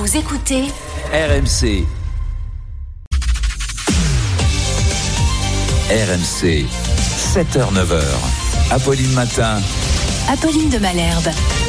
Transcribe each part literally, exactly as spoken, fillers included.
Vous écoutez R M C. R M C, sept heures neuf heures. Apolline Matin. Apolline de Malherbe.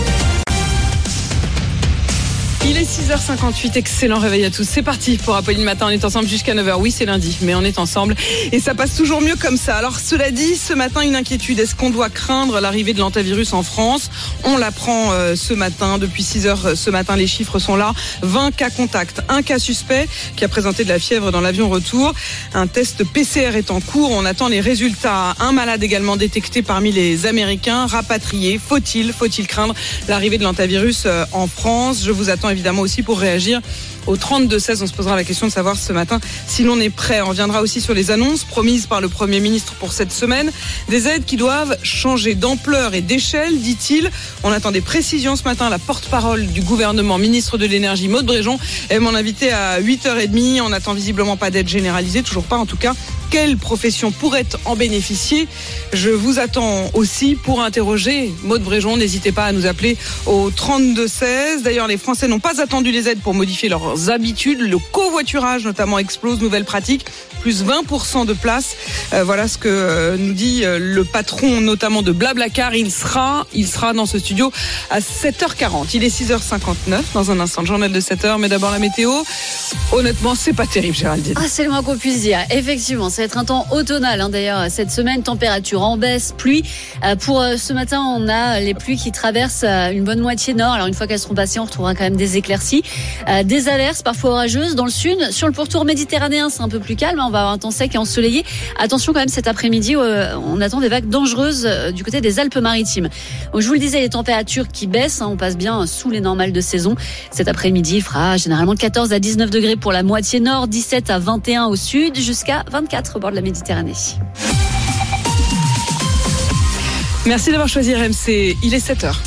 Il est six heures cinquante-huit, excellent réveil à tous. C'est parti pour Apolline Matin, on est ensemble jusqu'à neuf heures. Oui, c'est lundi, mais on est ensemble et ça passe toujours mieux comme ça. Alors cela dit, ce matin, une inquiétude. Est-ce qu'on doit craindre l'arrivée de l'hantavirus en France ? On l'apprend euh, ce matin, depuis six heures ce matin, les chiffres sont là. vingt cas contacts, un cas suspect qui a présenté de la fièvre dans l'avion retour. Un test P C R est en cours, on attend les résultats. Un malade également détecté parmi les Américains, rapatrié. Faut-il, faut-il craindre l'arrivée de l'hantavirus euh, en France ? Je vous attends évidemment aussi pour réagir au trente-deux seize. On se posera la question de savoir ce matin si l'on est prêt. On reviendra aussi sur les annonces promises par le Premier ministre pour cette semaine. Des aides qui doivent changer d'ampleur et d'échelle, dit-il. On attend des précisions ce matin. La porte-parole du gouvernement, ministre de l'énergie, Maud Bréjon, est mon invité à huit heures trente. On n'attend visiblement pas d'aide généralisée, toujours pas en tout cas. Quelle profession pourrait en bénéficier ? Je vous attends aussi pour interroger Maud Bréjon. N'hésitez pas à nous appeler au trente-deux seize. D'ailleurs, les Français n'ont pas attendu les aides pour modifier leurs habitudes. Le covoiturage notamment explose, nouvelle pratique, plus vingt pour cent de place. Euh, voilà ce que euh, nous dit euh, le patron notamment de Blablacar. Il sera, il sera dans ce studio à sept heures quarante. Il est six heures cinquante-neuf. Dans un instant, le journal de sept heures. Mais d'abord la météo. Honnêtement, c'est pas terrible, Géraldine. Ah, c'est le moins qu'on puisse dire. Effectivement, ça va être un temps automnal. Hein, d'ailleurs, cette semaine, température en baisse, pluie. Euh, pour euh, ce matin, on a les pluies qui traversent euh, une bonne moitié nord. Alors une fois qu'elles seront passées, on retrouvera quand même des éclaircies, euh, des averses parfois orageuses dans le sud. Sur le pourtour méditerranéen, c'est un peu plus calme. Hein, on va avoir un temps sec et ensoleillé. Attention quand même cet après-midi, euh, on attend des vagues dangereuses euh, du côté des Alpes-Maritimes. Donc, je vous le disais, les températures qui baissent. Hein, on passe bien sous les normales de saison. Cet après-midi, il fera généralement quatorze à dix-neuf degrés pour la moitié nord, dix-sept à vingt et un au sud, jusqu'à vingt-quatre au bord de la Méditerranée. Merci d'avoir choisi R M C. Il est sept heures.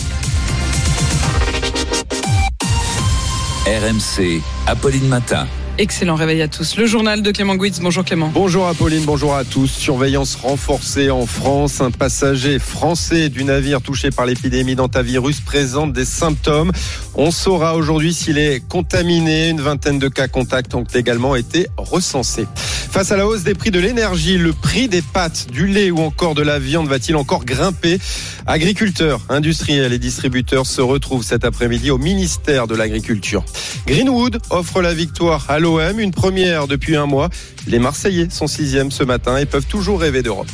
R M C, Apolline Matin. Excellent réveil à tous. Le journal de Clément Gouitz. Bonjour Clément. Bonjour Apolline, bonjour à tous. Surveillance renforcée en France. Un passager français du navire touché par l'épidémie d'hantavirus présente des symptômes. On saura aujourd'hui s'il est contaminé. Une vingtaine de cas contacts ont également été recensés. Face à la hausse des prix de l'énergie, le prix des pâtes, du lait ou encore de la viande va-t-il encore grimper ? Agriculteurs, industriels et distributeurs se retrouvent cet après-midi au ministère de l'Agriculture. Greenwood offre la victoire à l'O M, une première depuis un mois. Les Marseillais sont sixième ce matin et peuvent toujours rêver d'Europe.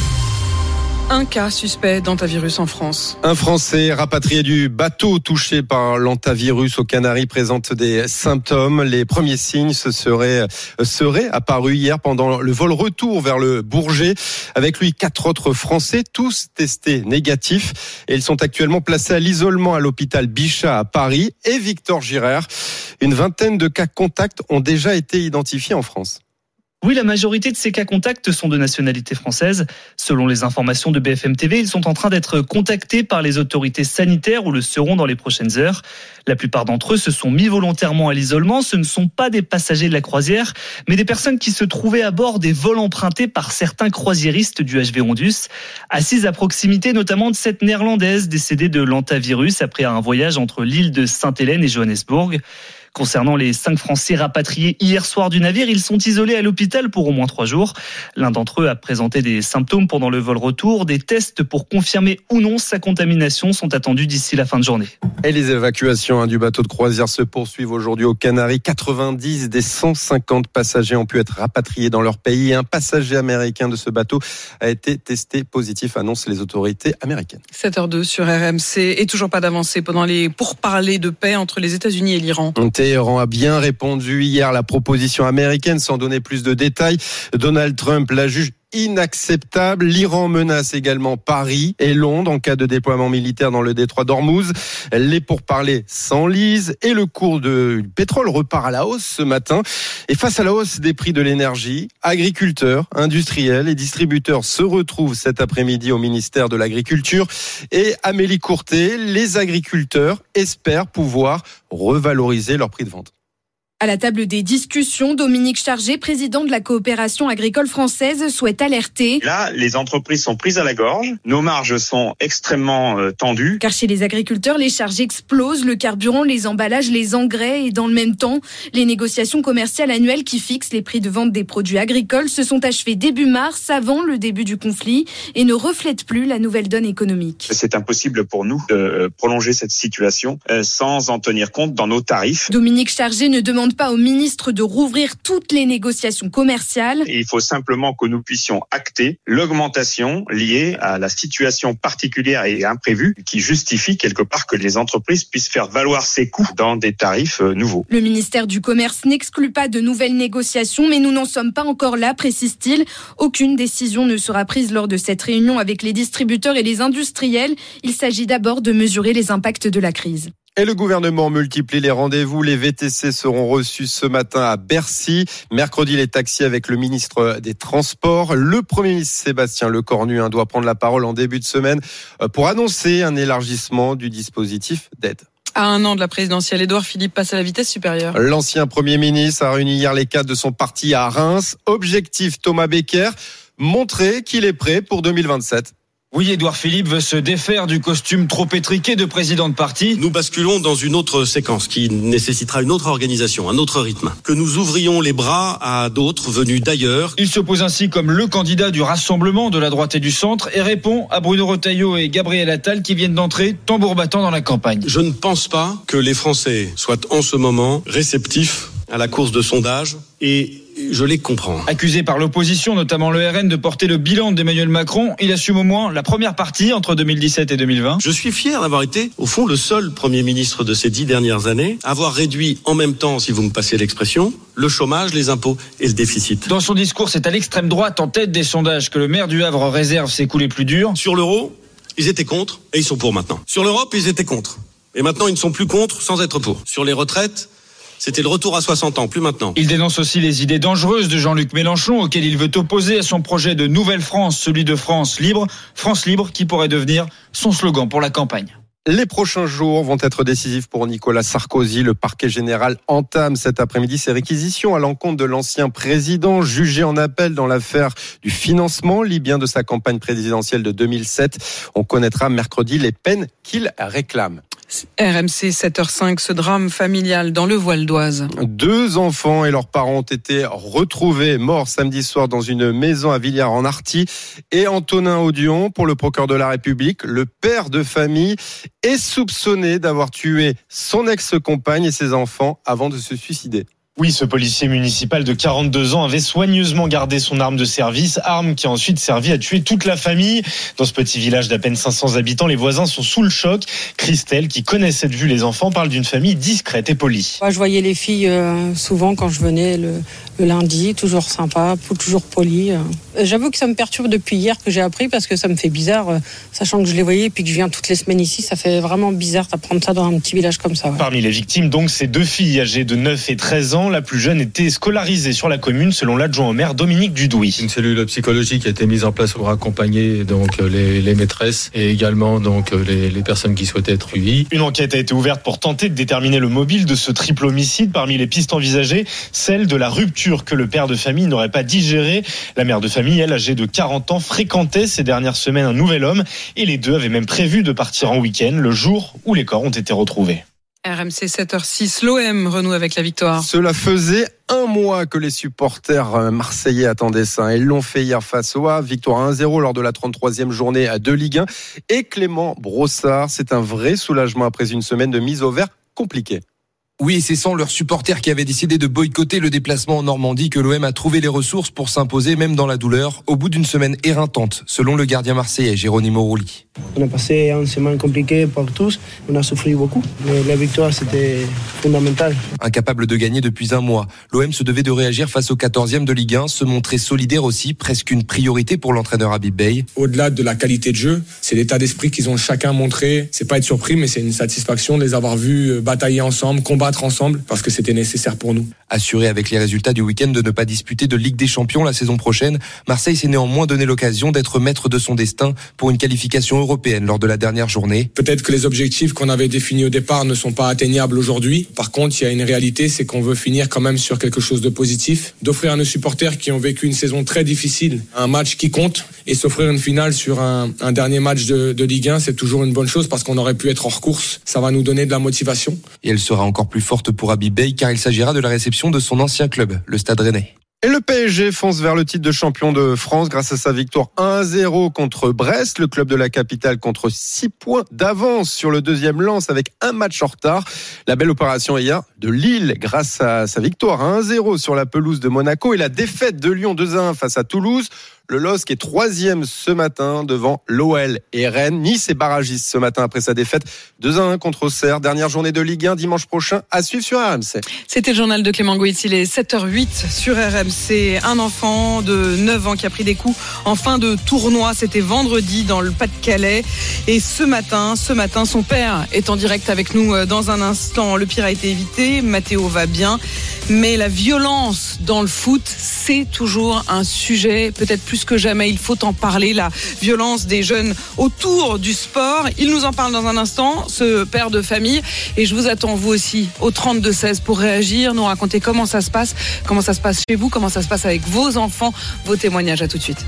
Un cas suspect d'hantavirus en France. Un Français rapatrié du bateau touché par l'hantavirus aux Canaries présente des symptômes. Les premiers signes se seraient, seraient apparus hier pendant le vol retour vers le Bourget. Avec lui, quatre autres Français, tous testés négatifs. Et ils sont actuellement placés à l'isolement à l'hôpital Bichat à Paris. Et Victor Girard, une vingtaine de cas contacts ont déjà été identifiés en France. Oui, la majorité de ces cas contacts sont de nationalité française. Selon les informations de B F M T V, ils sont en train d'être contactés par les autorités sanitaires ou le seront dans les prochaines heures. La plupart d'entre eux se sont mis volontairement à l'isolement. Ce ne sont pas des passagers de la croisière, mais des personnes qui se trouvaient à bord des vols empruntés par certains croisiéristes du H V Ondus, assises à proximité notamment de cette néerlandaise décédée de l'hantavirus après un voyage entre l'île de Sainte-Hélène et Johannesburg. Concernant les cinq Français rapatriés hier soir du navire, ils sont isolés à l'hôpital pour au moins trois jours. L'un d'entre eux a présenté des symptômes pendant le vol retour. Des tests pour confirmer ou non sa contamination sont attendus d'ici la fin de journée. Et les évacuations du bateau de croisière se poursuivent aujourd'hui aux Canaries. quatre-vingt-dix des cent cinquante passagers ont pu être rapatriés dans leur pays. Un passager américain de ce bateau a été testé positif, annoncent les autorités américaines. sept heures deux sur R M C et toujours pas d'avancée pendant les pourparlers de paix entre les États-Unis et l'Iran. Téhéran a bien répondu hier à la proposition américaine sans donner plus de détails. Donald Trump la juge inacceptable. L'Iran menace également Paris et Londres en cas de déploiement militaire dans le détroit d'Ormuz. Les pourparlers s'enlisent et le cours du pétrole repart à la hausse ce matin. Et face à la hausse des prix de l'énergie, agriculteurs, industriels et distributeurs se retrouvent cet après-midi au ministère de l'Agriculture. Et Amélie Courtet, les agriculteurs espèrent pouvoir revaloriser leur prix de vente. À la table des discussions, Dominique Chargé, président de la coopération agricole française, souhaite alerter. Là, les entreprises sont prises à la gorge, nos marges sont extrêmement euh, tendues. Car chez les agriculteurs, les charges explosent, le carburant, les emballages, les engrais et dans le même temps, les négociations commerciales annuelles qui fixent les prix de vente des produits agricoles se sont achevées début mars, avant le début du conflit, et ne reflètent plus la nouvelle donne économique. C'est impossible pour nous de prolonger cette situation euh, sans en tenir compte dans nos tarifs. Dominique Chargé ne demande pas au ministre de rouvrir toutes les négociations commerciales. Il faut simplement que nous puissions acter l'augmentation liée à la situation particulière et imprévue qui justifie quelque part que les entreprises puissent faire valoir ces coûts dans des tarifs nouveaux. Le ministère du Commerce n'exclut pas de nouvelles négociations, mais nous n'en sommes pas encore là, précise-t-il. Aucune décision ne sera prise lors de cette réunion avec les distributeurs et les industriels. Il s'agit d'abord de mesurer les impacts de la crise. Et le gouvernement multiplie les rendez-vous. Les V T C seront reçus ce matin à Bercy. Mercredi, les taxis avec le ministre des Transports. Le Premier ministre Sébastien Lecornu doit prendre la parole en début de semaine pour annoncer un élargissement du dispositif d'aide. À un an de la présidentielle, Édouard Philippe passe à la vitesse supérieure. L'ancien Premier ministre a réuni hier les cadres de son parti à Reims. Objectif Thomas Becker, montrer qu'il est prêt pour deux mille vingt-sept. Oui, Édouard Philippe veut se défaire du costume trop étriqué de président de parti. Nous basculons dans une autre séquence qui nécessitera une autre organisation, un autre rythme. Que nous ouvrions les bras à d'autres venus d'ailleurs. Il se pose ainsi comme le candidat du rassemblement de la droite et du centre et répond à Bruno Retailleau et Gabriel Attal qui viennent d'entrer tambour battant dans la campagne. Je ne pense pas que les Français soient en ce moment réceptifs à la course de sondage et je les comprends. Accusé par l'opposition, notamment le R N, de porter le bilan d'Emmanuel Macron, il assume au moins la première partie entre deux mille dix-sept et deux mille vingt. Je suis fier d'avoir été, au fond, le seul Premier ministre de ces dix dernières années, à avoir réduit en même temps, si vous me passez l'expression, le chômage, les impôts et le déficit. Dans son discours, c'est à l'extrême droite, en tête des sondages, que le maire du Havre réserve ses coups les plus durs. Sur l'euro, ils étaient contre et ils sont pour maintenant. Sur l'Europe, ils étaient contre. Et maintenant, ils ne sont plus contre sans être pour. Sur les retraites, c'était le retour à soixante ans, plus maintenant. Il dénonce aussi les idées dangereuses de Jean-Luc Mélenchon, auxquelles il veut opposer à son projet de Nouvelle France, celui de France libre. France libre qui pourrait devenir son slogan pour la campagne. Les prochains jours vont être décisifs pour Nicolas Sarkozy. Le parquet général entame cet après-midi ses réquisitions à l'encontre de l'ancien président jugé en appel dans l'affaire du financement libyen de sa campagne présidentielle de deux mille sept. On connaîtra mercredi les peines qu'il réclame. R M C sept heures cinq, ce drame familial dans le Val d'Oise. Deux enfants et leurs parents ont été retrouvés morts samedi soir dans une maison à Villars-en-Arty. Et Antonin Audion, pour le procureur de la République, le père de famille, est soupçonné d'avoir tué son ex-compagne et ses enfants avant de se suicider. Oui, ce policier municipal de quarante-deux ans avait soigneusement gardé son arme de service, arme qui a ensuite servi à tuer toute la famille. Dans ce petit village d'à peine cinq cents habitants, les voisins sont sous le choc. Christelle, qui connaissait de vue les enfants, parle d'une famille discrète et polie. Moi, je voyais les filles euh, souvent quand je venais le, le lundi, toujours sympa, toujours polies. Euh. J'avoue que ça me perturbe depuis hier que j'ai appris parce que ça me fait bizarre, euh, sachant que je les voyais et puis que je viens toutes les semaines ici, ça fait vraiment bizarre d'apprendre ça dans un petit village comme ça. Ouais. Parmi les victimes, donc, ces deux filles âgées de neuf et treize ans. La plus jeune était scolarisée sur la commune, selon l'adjoint au maire Dominique Dudouis. Une cellule psychologique a été mise en place pour accompagner donc les, les maîtresses et également donc les, les personnes qui souhaitaient être suivies. Une enquête a été ouverte pour tenter de déterminer le mobile de ce triple homicide. Parmi les pistes envisagées, celle de la rupture que le père de famille n'aurait pas digérée. La mère de famille, elle, âgée de quarante ans, fréquentait ces dernières semaines un nouvel homme et les deux avaient même prévu de partir en week-end le jour où les corps ont été retrouvés. R M C sept heures six, l'O M renoue avec la victoire. Cela faisait un mois que les supporters marseillais attendaient ça. Ils l'ont fait hier face au Havre. Victoire un zéro lors de la trente-troisième journée de Ligue un. Et Clément Brossard, c'est un vrai soulagement après une semaine de mise au vert compliquée. Oui, c'est sans leurs supporters qui avaient décidé de boycotter le déplacement en Normandie que l'O M a trouvé les ressources pour s'imposer même dans la douleur au bout d'une semaine éreintante, selon le gardien marseillais Geronimo Rulli. On a passé une semaine compliquée pour tous, on a souffert beaucoup, mais la victoire c'était fondamental. Incapable de gagner depuis un mois, l'O M se devait de réagir face au quatorzième de Ligue un, se montrer solidaire aussi, presque une priorité pour l'entraîneur Habib Beye. Au-delà de la qualité de jeu, c'est l'état d'esprit qu'ils ont chacun montré. C'est pas être surpris, mais c'est une satisfaction de les avoir vus batailler ensemble, combattre battre ensemble parce que c'était nécessaire pour nous. Assuré avec les résultats du week-end de ne pas disputer de Ligue des Champions la saison prochaine, Marseille s'est néanmoins donné l'occasion d'être maître de son destin pour une qualification européenne lors de la dernière journée. Peut-être que les objectifs qu'on avait définis au départ ne sont pas atteignables aujourd'hui. Par contre, il y a une réalité, c'est qu'on veut finir quand même sur quelque chose de positif, d'offrir à nos supporters qui ont vécu une saison très difficile un match qui compte et s'offrir une finale sur un, un dernier match de, de Ligue un, c'est toujours une bonne chose parce qu'on aurait pu être hors course. Ça va nous donner de la motivation. Et elle sera encore plus forte pour Habib Beye car il s'agira de la réception de son ancien club, le Stade Rennais. Et le P S G fonce vers le titre de champion de France grâce à sa victoire un à zéro contre Brest. Le club de la capitale contre six points d'avance sur le deuxième lance avec un match en retard. La belle opération hier de Lille grâce à sa victoire un à zéro sur la pelouse de Monaco et la défaite de Lyon deux à un face à Toulouse. Le L O S C est troisième ce matin devant l'O L et Rennes. Nice est barragiste ce matin après sa défaite deux à un contre Auxerre. Dernière journée de Ligue un dimanche prochain à suivre sur R M C. C'était le journal de Clément Gouit. Il est sept heures huit sur R M C. Un enfant de neuf ans qui a pris des coups en fin de tournoi. C'était vendredi dans le Pas-de-Calais. Et ce matin, ce matin, son père est en direct avec nous dans un instant. Le pire a été évité. Mathéo va bien. Mais la violence dans le foot, c'est toujours un sujet peut-être plus que jamais. Il faut en parler, la violence des jeunes autour du sport. Il nous en parle dans un instant, ce père de famille. Et je vous attends, vous aussi, au trente-deux seize pour réagir, nous raconter comment ça se passe, comment ça se passe chez vous, comment ça se passe avec vos enfants, vos témoignages. À tout de suite.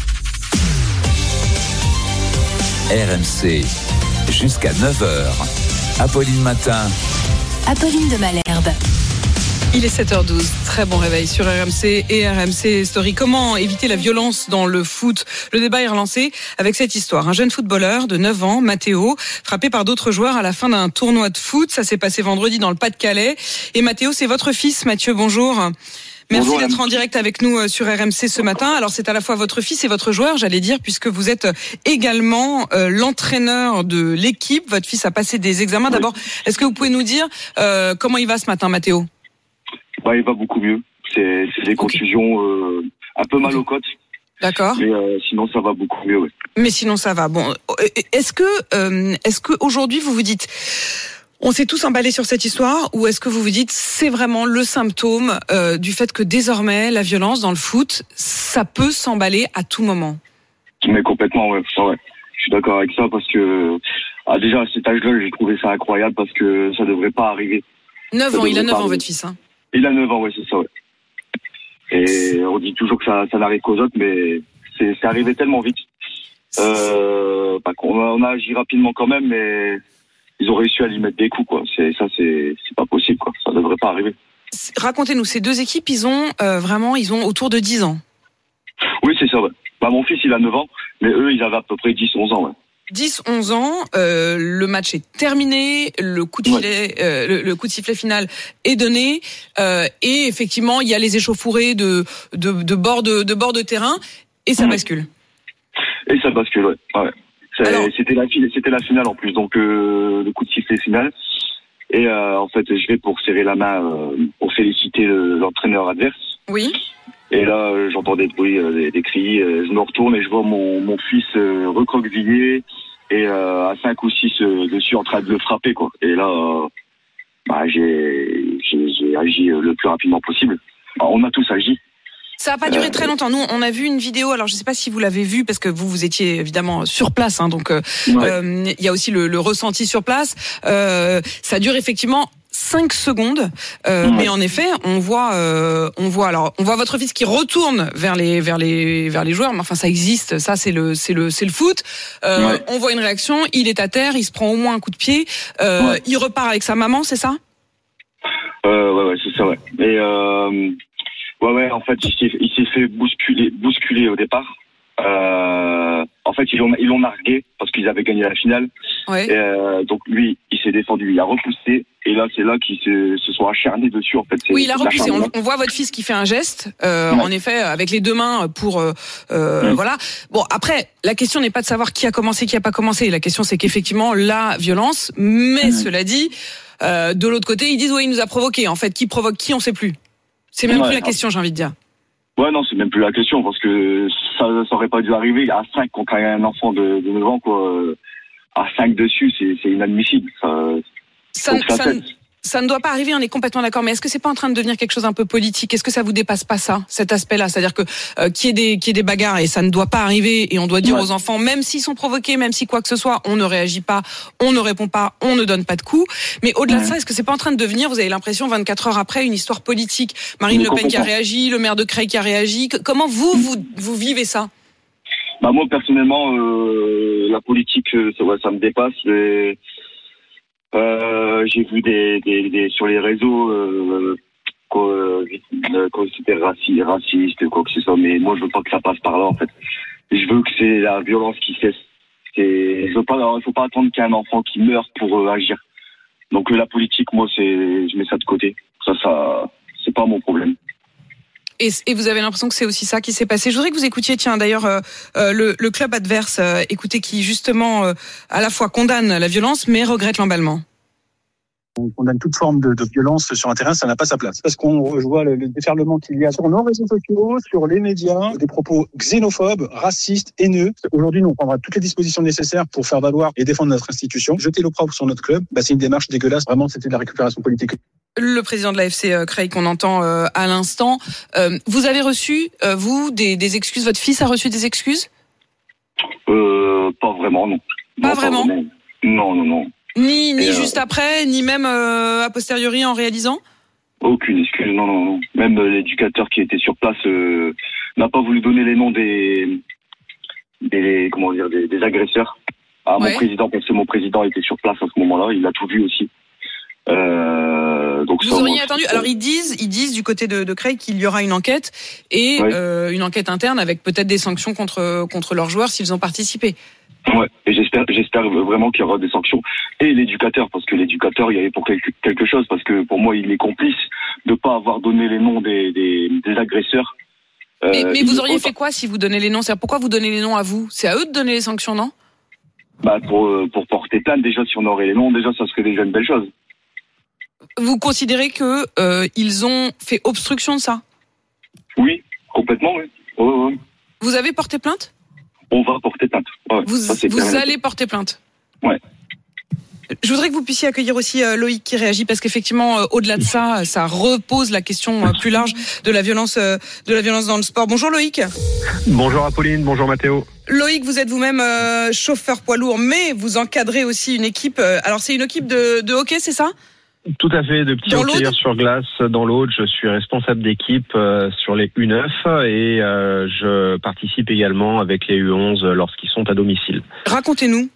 R M C, jusqu'à neuf heures. Apolline Matin. Apolline de Malherbe. Il est sept heures douze, très bon réveil sur R M C et R M C Story. Comment éviter la violence dans le foot ? Le débat est relancé avec cette histoire. Un jeune footballeur de neuf ans, Mathéo, frappé par d'autres joueurs à la fin d'un tournoi de foot. Ça s'est passé vendredi dans le Pas-de-Calais. Et Mathéo, c'est votre fils, Mathieu, bonjour. Merci bonjour, d'être en direct avec nous sur R M C ce matin. Alors c'est à la fois votre fils et votre joueur, j'allais dire, puisque vous êtes également euh, l'entraîneur de l'équipe. Votre fils a passé des examens. D'abord, est-ce que vous pouvez nous dire euh, comment il va ce matin, Mathéo ? Bah, il va beaucoup mieux. C'est, c'est des contusions euh, un peu mal aux côtes. D'accord. Mais euh, sinon, ça va beaucoup mieux. Ouais. Mais sinon, ça va. Bon, est-ce que, euh, est-ce que aujourd'hui vous vous dites, on s'est tous emballés sur cette histoire, ou est-ce que vous vous dites, c'est vraiment le symptôme euh, du fait que désormais la violence dans le foot, ça peut s'emballer à tout moment. Mais complètement, ouais. Ça, ouais. Je suis d'accord avec ça parce que ah, déjà à cet âge-là, j'ai trouvé ça incroyable parce que ça devrait pas arriver. neuf ans, il a neuf ans, votre fils. Hein. Il a neuf ans, ouais, c'est ça, ouais. Et on dit toujours que ça, ça n'arrive qu'aux autres, mais c'est, c'est arrivé tellement vite. Euh, bah, on, a, on a agi rapidement quand même, mais ils ont réussi à lui mettre des coups, quoi. C'est, ça, c'est, c'est pas possible, quoi. Ça devrait pas arriver. Racontez-nous, ces deux équipes, ils ont euh, vraiment, ils ont autour de dix ans. Oui, c'est ça, ouais. Bah, mon fils, il a neuf ans, mais eux, ils avaient à peu près dix, onze ans, ouais. dix onze ans, euh, le match est terminé, le coup de filet, ouais. euh, le, le coup de sifflet final est donné, euh, et effectivement il y a les échauffourées de de, de bord de, de bord de terrain, et ça mmh. bascule. Et ça bascule, ouais. ouais. Alors, c'était la c'était la finale en plus, donc euh, le coup de sifflet final. Et euh, en fait, je vais pour serrer la main euh, pour féliciter le, l'entraîneur adverse. Oui. Et là, euh, j'entends des bruits, euh, des, des cris. Euh, je me retourne et je vois mon, mon fils euh, recroquevillé et euh, à cinq ou six euh, dessus en train de le frapper, quoi. Et là, euh, bah, j'ai, j'ai, j'ai agi le plus rapidement possible. Alors, on a tous agi. Ça n'a pas duré très longtemps. Nous, on a vu une vidéo. Alors, je ne sais pas si vous l'avez vue parce que vous, vous étiez évidemment sur place. Hein, donc, il ouais. euh, y a aussi le, le ressenti sur place. Euh, ça dure effectivement cinq secondes, euh, ouais. mais en effet, on voit, euh, on voit, alors, on voit votre fils qui retourne vers les, vers les, vers les joueurs. Mais enfin, ça existe. Ça, c'est le, c'est le, c'est le foot. Euh, ouais. On voit une réaction. Il est à terre. Il se prend au moins un coup de pied. Euh, ouais. Il repart avec sa maman, c'est ça? Euh, ouais, ouais, c'est ça, ouais. Et euh, ouais, ouais. En fait, il s'est, il s'est fait bousculer, bousculer au départ. Euh, en fait, ils l'ont, ils l'ont nargué parce qu'ils avaient gagné la finale. Ouais. Et euh, donc lui, il s'est défendu, il a repoussé, et là, c'est là qu'ils se, se sont acharnés dessus. En fait, c'est, oui, il a repoussé. On, on voit votre fils qui fait un geste, euh, ouais. en effet, avec les deux mains pour, euh, euh, mmh. voilà. Bon, après, la question n'est pas de savoir qui a commencé, qui a pas commencé. La question, c'est qu'effectivement, la violence. Mais mmh. cela dit, euh, de l'autre côté, ils disent ouais, il nous a provoqué. En fait, qui provoque qui, on sait plus. C'est même ouais, plus la question, j'ai envie de dire. Ouais, non, c'est même plus la question parce que ça, ça aurait pas dû arriver à cinq contre un enfant de, de neuf ans, quoi. À cinq dessus, c'est, c'est inadmissible. Ça, ça, ça, ça ne doit pas arriver, on est complètement d'accord, mais est-ce que c'est pas en train de devenir quelque chose un peu politique? Est-ce que ça vous dépasse pas ça, cet aspect-là? C'est-à-dire que euh, qu'il y ait des, qu'il y ait des bagarres, et ça ne doit pas arriver, et on doit dire ouais. aux enfants, même s'ils sont provoqués, même si quoi que ce soit, on ne réagit pas, on ne répond pas, on ne donne pas de coups. Mais au-delà ouais. de ça, est-ce que c'est pas en train de devenir, vous avez l'impression, vingt-quatre heures après, une histoire politique? Marine Le Pen qui a réagi, le maire de Creil qui a réagi. Comment vous, vous, vous vivez ça? Bah moi personnellement, euh, la politique, ça, ouais, ça me dépasse. Les... Euh, j'ai vu des, des, des sur les réseaux euh, que, que c'était raciste, raciste, quoi que ce soit. Mais moi, je veux pas que ça passe par là. En fait, je veux que c'est la violence qui cesse. C'est, je veux pas, il faut pas attendre qu'il y ait un enfant qui meure pour euh, agir. Donc euh, la politique, moi, c'est, je mets ça de côté. Ça, ça, c'est pas mon problème. Et, et vous avez l'impression que c'est aussi ça qui s'est passé. Je voudrais que vous écoutiez, tiens, d'ailleurs, euh, euh, le, le club adverse, euh, écoutez, qui justement euh, à la fois condamne la violence, mais regrette l'emballement. On condamne toute forme de, de violence sur un terrain, ça n'a pas sa place. Parce qu'on voit le, le déferlement qu'il y a sur nos réseaux sociaux, sur les médias, des propos xénophobes, racistes, haineux. Aujourd'hui, nous, on prendra toutes les dispositions nécessaires pour faire valoir et défendre notre institution. Jeter l'opprobre sur notre club, bah, c'est une démarche dégueulasse. Vraiment, c'était de la récupération politique. Le président de la F C euh, Creil qu'on entend euh, à l'instant, euh, vous avez reçu, euh, vous, des, des excuses? Votre fils a reçu des excuses? Euh, pas vraiment, non. Pas, non, vraiment. pas vraiment Non, non, non. Ni, ni Et juste euh... après, ni même euh, a posteriori en réalisant? Aucune excuse, non, non, non. Même euh, l'éducateur qui était sur place euh, n'a pas voulu donner les noms des, des comment dire, des, des agresseurs à ouais. mon président, parce que mon président était sur place à ce moment-là, il a tout vu aussi. Euh, donc vous ça, auriez moi, attendu. Alors ils disent, ils disent du côté de, de Creil qu'il y aura une enquête et oui. euh, une enquête interne avec peut-être des sanctions contre contre leurs joueurs s'ils ont participé. Ouais, et j'espère, j'espère vraiment qu'il y aura des sanctions et l'éducateur, parce que l'éducateur, il y avait pour quelque, quelque chose, parce que pour moi, il est complice de pas avoir donné les noms des des, des agresseurs. Mais, euh, mais vous auriez fait quoi si vous donnez les noms? C'est pourquoi vous donnez les noms à vous? C'est à eux de donner les sanctions, non? Bah pour pour porter plainte déjà, si on aurait les noms, déjà ça serait déjà une belle chose. Vous considérez que euh, ils ont fait obstruction de ça? Oui, complètement, oui. Ouais, ouais. Vous avez porté plainte? On va porter plainte. Ouais, vous ça, vous allez porter plainte? Ouais. Je voudrais que vous puissiez accueillir aussi euh, Loïc qui réagit, parce qu'effectivement, euh, au-delà de ça, ça repose la question euh, plus large de la violence, euh, de la violence dans le sport. Bonjour Loïc. Bonjour Apolline, bonjour Mathéo. Loïc, vous êtes vous-même euh, chauffeur poids lourd, mais vous encadrez aussi une équipe. Euh, alors c'est une équipe de, de hockey, c'est ça? Tout à fait, de petits hockeyeurs sur glace dans l'Aude. Je suis responsable d'équipe euh, sur les U neuf et euh, je participe également avec les U onze lorsqu'ils sont à domicile. Racontez-nous.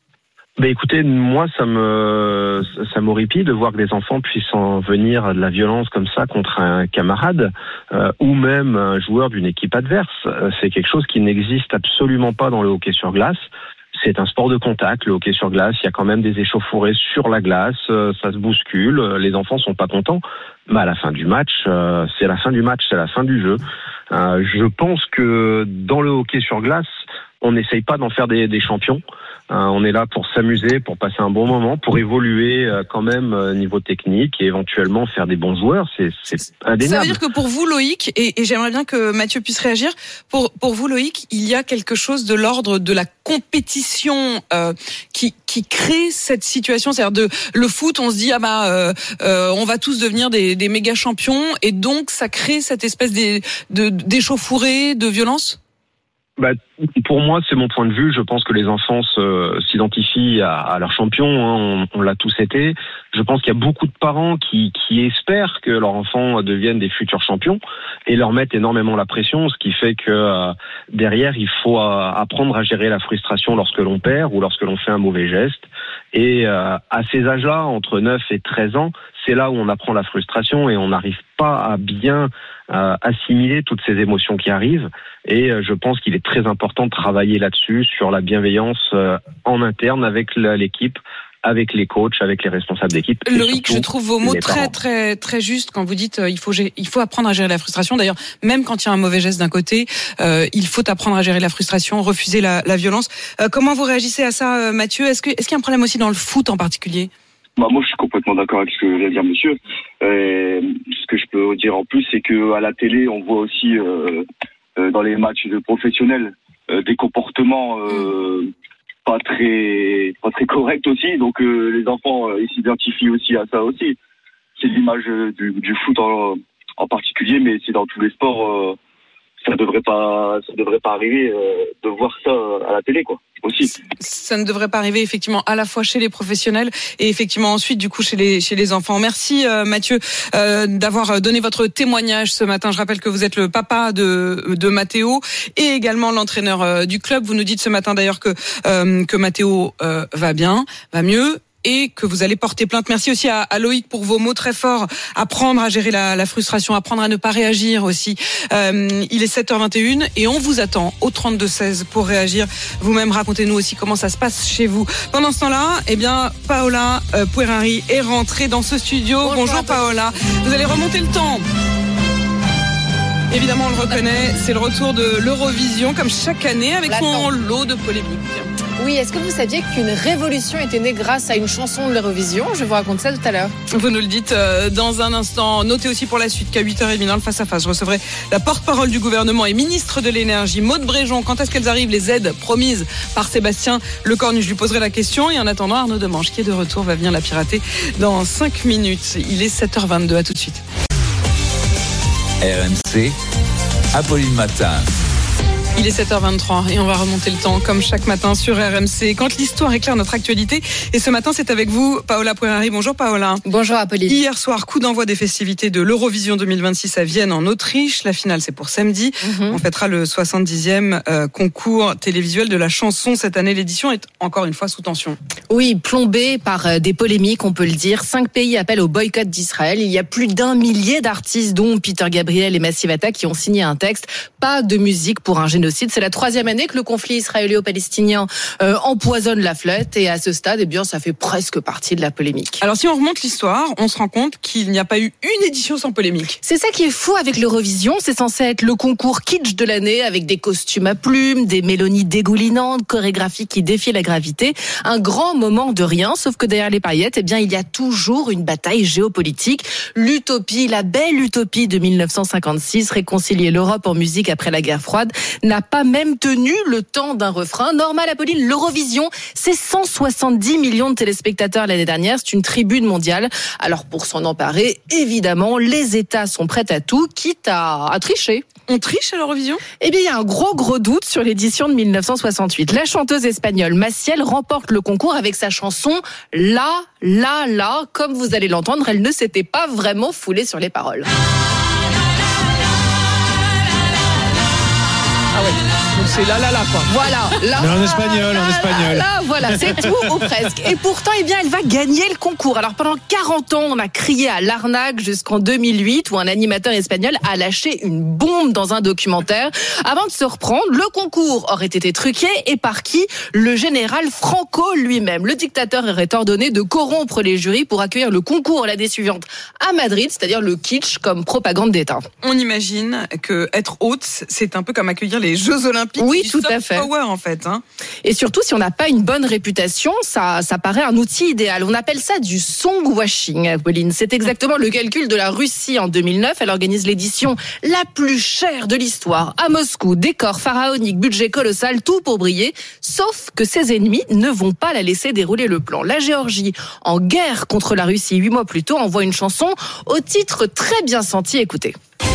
Ben écoutez, moi ça me ça m'horripile de voir que des enfants puissent en venir à de la violence comme ça contre un camarade euh, ou même un joueur d'une équipe adverse. C'est quelque chose qui n'existe absolument pas dans le hockey sur glace. C'est un sport de contact, le hockey sur glace. Il y a quand même des échauffourées sur la glace, euh, ça se bouscule, les enfants sont pas contents. Mais à la fin du match, euh, c'est la fin du match, c'est la fin du jeu. Euh, je pense que dans le hockey sur glace, on n'essaye pas d'en faire des, des champions. Euh, on est là pour s'amuser, pour passer un bon moment, pour évoluer euh, quand même euh, niveau technique et éventuellement faire des bons joueurs. C'est, c'est indéniable. Ça veut dire que pour vous, Loïc, et, et j'aimerais bien que Mathieu puisse réagir, pour, pour vous, Loïc, il y a quelque chose de l'ordre de la compétition euh, qui, qui crée cette situation. C'est-à-dire de le foot, on se dit ah bah euh, euh, on va tous devenir des, des méga champions, et donc ça crée cette espèce de, de, d'échauffourée, de violence. Bah, pour moi, c'est mon point de vue. Je pense que les enfants se, s'identifient à, à leur champion. Hein. On, on l'a tous été. Je pense qu'il y a beaucoup de parents qui, qui espèrent que leurs enfants deviennent des futurs champions et leur mettent énormément la pression, ce qui fait que euh, derrière, il faut euh, apprendre à gérer la frustration lorsque l'on perd ou lorsque l'on fait un mauvais geste. Et euh, à ces âges-là, entre neuf et treize ans, c'est là où on apprend la frustration et on n'arrive pas à bien euh, assimiler toutes ces émotions qui arrivent. Et euh, je pense qu'il est très important de travailler là-dessus, sur la bienveillance euh, en interne avec la, l'équipe, avec les coachs, avec les responsables d'équipe. Loïc, je trouve vos mots très très très justes quand vous dites euh, il faut il faut apprendre à gérer la frustration. D'ailleurs, même quand il y a un mauvais geste d'un côté, euh, il faut apprendre à gérer la frustration, refuser la, la violence. Euh, comment vous réagissez à ça, euh, Mathieu? Est-ce que est-ce qu'il y a un problème aussi dans le foot en particulier? Bah moi, je suis complètement d'accord avec ce que vient de dire monsieur. Et ce que je peux dire en plus, c'est que à la télé, on voit aussi euh, euh, dans les matchs de professionnels euh, des comportements euh, pas très pas très corrects aussi. Donc euh, les enfants, euh, ils s'identifient aussi à ça aussi. c'est l'image du, du foot en, en particulier, mais c'est dans tous les sports. Euh, ça devrait pas, ça devrait pas arriver euh, de voir ça à la télé, quoi. Aussi. Ça ne devrait pas arriver effectivement à la fois chez les professionnels et effectivement ensuite du coup chez les chez les enfants. Merci euh, Mathieu euh, d'avoir donné votre témoignage ce matin. Je rappelle que vous êtes le papa de de Mathéo et également l'entraîneur euh, du club. Vous nous dites ce matin d'ailleurs que euh, que Mathéo euh, va bien, va mieux. Et que vous allez porter plainte. Merci aussi à, à Loïc pour vos mots très forts. Apprendre à gérer la, la frustration, apprendre à ne pas réagir aussi. Euh, il est sept heures vingt et une et on vous attend au trente-deux seize pour réagir. Vous-même, racontez-nous aussi comment ça se passe chez vous. Pendant ce temps-là, eh bien, Paola euh, Puerari est rentrée dans ce studio. Bonjour, Bonjour Paola. Vous allez remonter le temps. Évidemment, on le reconnaît, c'est le retour de l'Eurovision, comme chaque année, avec son lot de polémiques. Oui, est-ce que vous saviez qu'une révolution était née grâce à une chanson de l'Eurovision ? Je vais vous raconter ça tout à l'heure. Vous nous le dites euh, dans un instant. Notez aussi pour la suite qu'à huit heures trente dans le face-à-face, je recevrai la porte-parole du gouvernement et ministre de l'énergie, Maud Bréjon. Quand est-ce qu'elles arrivent, les aides promises par Sébastien Lecornu ? Je lui poserai la question. Et en attendant, Arnaud Demange, qui est de retour, va venir la pirater dans cinq minutes. Il est sept heures vingt-deux, à tout de suite. R M C, Apolline Matin. Il est sept heures vingt-trois et on va remonter le temps comme chaque matin sur R M C quand l'histoire éclaire notre actualité. Et ce matin, c'est avec vous, Paola Puerari. Bonjour Paola. Bonjour Apolline. Hier soir, coup d'envoi des festivités de l'Eurovision deux mille vingt-six à Vienne en Autriche. La finale, c'est pour samedi. Mm-hmm. On fêtera le soixante-dixième euh, concours télévisuel de la chanson. Cette année, l'édition est encore une fois sous tension. Oui, plombée par euh, des polémiques, on peut le dire. Cinq pays appellent au boycott d'Israël. Il y a plus d'un millier d'artistes, dont Peter Gabriel et Massive Attack, qui ont signé un texte. Pas de musique pour un génocide. C'est la troisième année que le conflit israélo-palestinien euh, empoisonne la flotte et à ce stade, eh bien, ça fait presque partie de la polémique. Alors si on remonte l'histoire, on se rend compte qu'il n'y a pas eu une édition sans polémique. C'est ça qui est fou avec l'Eurovision, c'est censé être le concours kitsch de l'année avec des costumes à plumes, des mélodies dégoulinantes, chorégraphies qui défient la gravité, un grand moment de rien, sauf que derrière les paillettes, eh bien, il y a toujours une bataille géopolitique. L'utopie, la belle utopie de mille neuf cent cinquante-six, réconcilier l'Europe en musique après la guerre froide, n'a pas même tenu le temps d'un refrain. Normal, Apolline, l'Eurovision, c'est cent soixante-dix millions de téléspectateurs l'année dernière. C'est une tribune mondiale. Alors, pour s'en emparer, évidemment, les États sont prêts à tout, quitte à, à tricher. On triche à l'Eurovision ? Eh bien, il y a un gros, gros doute sur l'édition de mille neuf cent soixante-huit. La chanteuse espagnole Maciel remporte le concours avec sa chanson « La, la, la ». Comme vous allez l'entendre, elle ne s'était pas vraiment foulée sur les paroles. Ah ouais. Donc c'est là, là, là, quoi. Voilà. Là, Mais en espagnol, là, en espagnol. Là, là, voilà, c'est tout ou presque. Et pourtant, eh bien, elle va gagner le concours. Alors pendant quarante ans, on a crié à l'arnaque jusqu'en deux mille huit où un animateur espagnol a lâché une bombe dans un documentaire. Avant de se reprendre, le concours aurait été truqué et par qui ? Le général Franco lui-même. Le dictateur aurait ordonné de corrompre les jurys pour accueillir le concours l'année suivante à Madrid, c'est-à-dire le kitsch comme propagande d'État. On imagine que être hôte, c'est un peu comme accueillir les Jeux Olympiques. Oui, du tout soft à fait. Power, en fait. Hein. Et surtout, si on n'a pas une bonne réputation, ça, ça paraît un outil idéal. On appelle ça du songwashing, Apolline. C'est exactement le calcul de la Russie en deux mille neuf. Elle organise l'édition la plus chère de l'histoire à Moscou. Décor pharaonique, budget colossal, tout pour briller. Sauf que ses ennemis ne vont pas la laisser dérouler le plan. La Géorgie, en guerre contre la Russie huit mois plus tôt, envoie une chanson au titre très bien senti. Écoutez.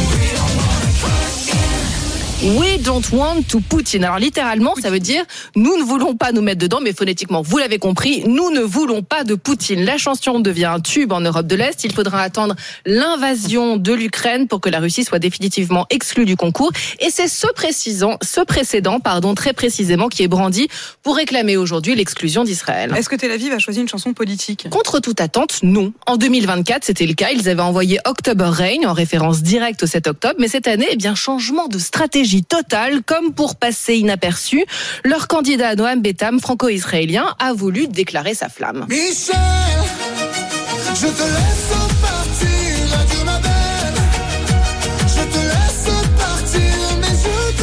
We don't want to Putin. Alors littéralement, ça veut dire nous ne voulons pas nous mettre dedans, mais phonétiquement, vous l'avez compris, nous ne voulons pas de Poutine. La chanson devient un tube en Europe de l'Est. Il faudra attendre l'invasion de l'Ukraine pour que la Russie soit définitivement exclue du concours. Et c'est ce précisant, ce précédent, pardon, très précisément, qui est brandi pour réclamer aujourd'hui l'exclusion d'Israël. Est-ce que Tel Aviv a choisi une chanson politique ? Contre toute attente, non. En deux mille vingt-quatre, c'était le cas. Ils avaient envoyé October Rain en référence directe au sept octobre. Mais cette année, eh bien, changement de stratégie totale, comme pour passer inaperçu. Leur candidat Noam Betam, franco-israélien, a voulu déclarer sa flamme. Michel, je te laisse partir, adieu ma belle. Je te laisse partir, mais je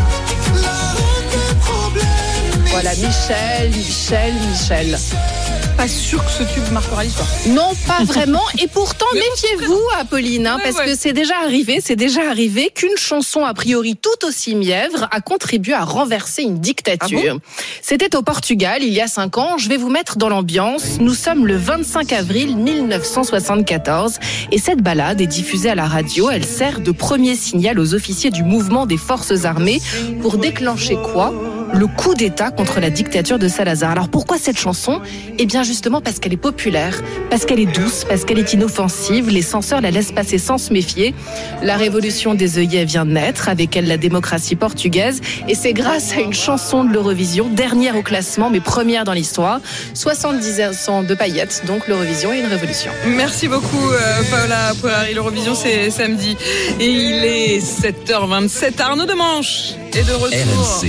t'aime. La reine des problèmes. Voilà, Michel, Michel, Michel. pas sûr que ce tube marquera l'histoire. Non, pas vraiment. Et pourtant, méfiez-vous, Apolline, hein, ouais, parce ouais. que c'est déjà arrivé, c'est déjà arrivé qu'une chanson a priori tout aussi mièvre a contribué à renverser une dictature. Ah bon ? C'était au Portugal, il y a cinq ans. Je vais vous mettre dans l'ambiance. Nous sommes le vingt-cinq avril mille neuf cent soixante-quatorze et cette ballade est diffusée à la radio. Elle sert de premier signal aux officiers du mouvement des forces armées pour déclencher quoi ? Le coup d'État contre la dictature de Salazar. Alors pourquoi cette chanson ? Eh bien justement parce qu'elle est populaire, parce qu'elle est douce, parce qu'elle est inoffensive. Les censeurs la laissent passer sans se méfier. La révolution des œillets vient de naître, avec elle la démocratie portugaise. Et c'est grâce à une chanson de l'Eurovision, dernière au classement, mais première dans l'histoire. soixante-dix ans de paillettes, donc l'Eurovision est une révolution. Merci beaucoup euh, Paola Poirari. L'Eurovision c'est samedi. Et il est sept heures vingt-sept. Arnaud Demanche est de retour. R M C.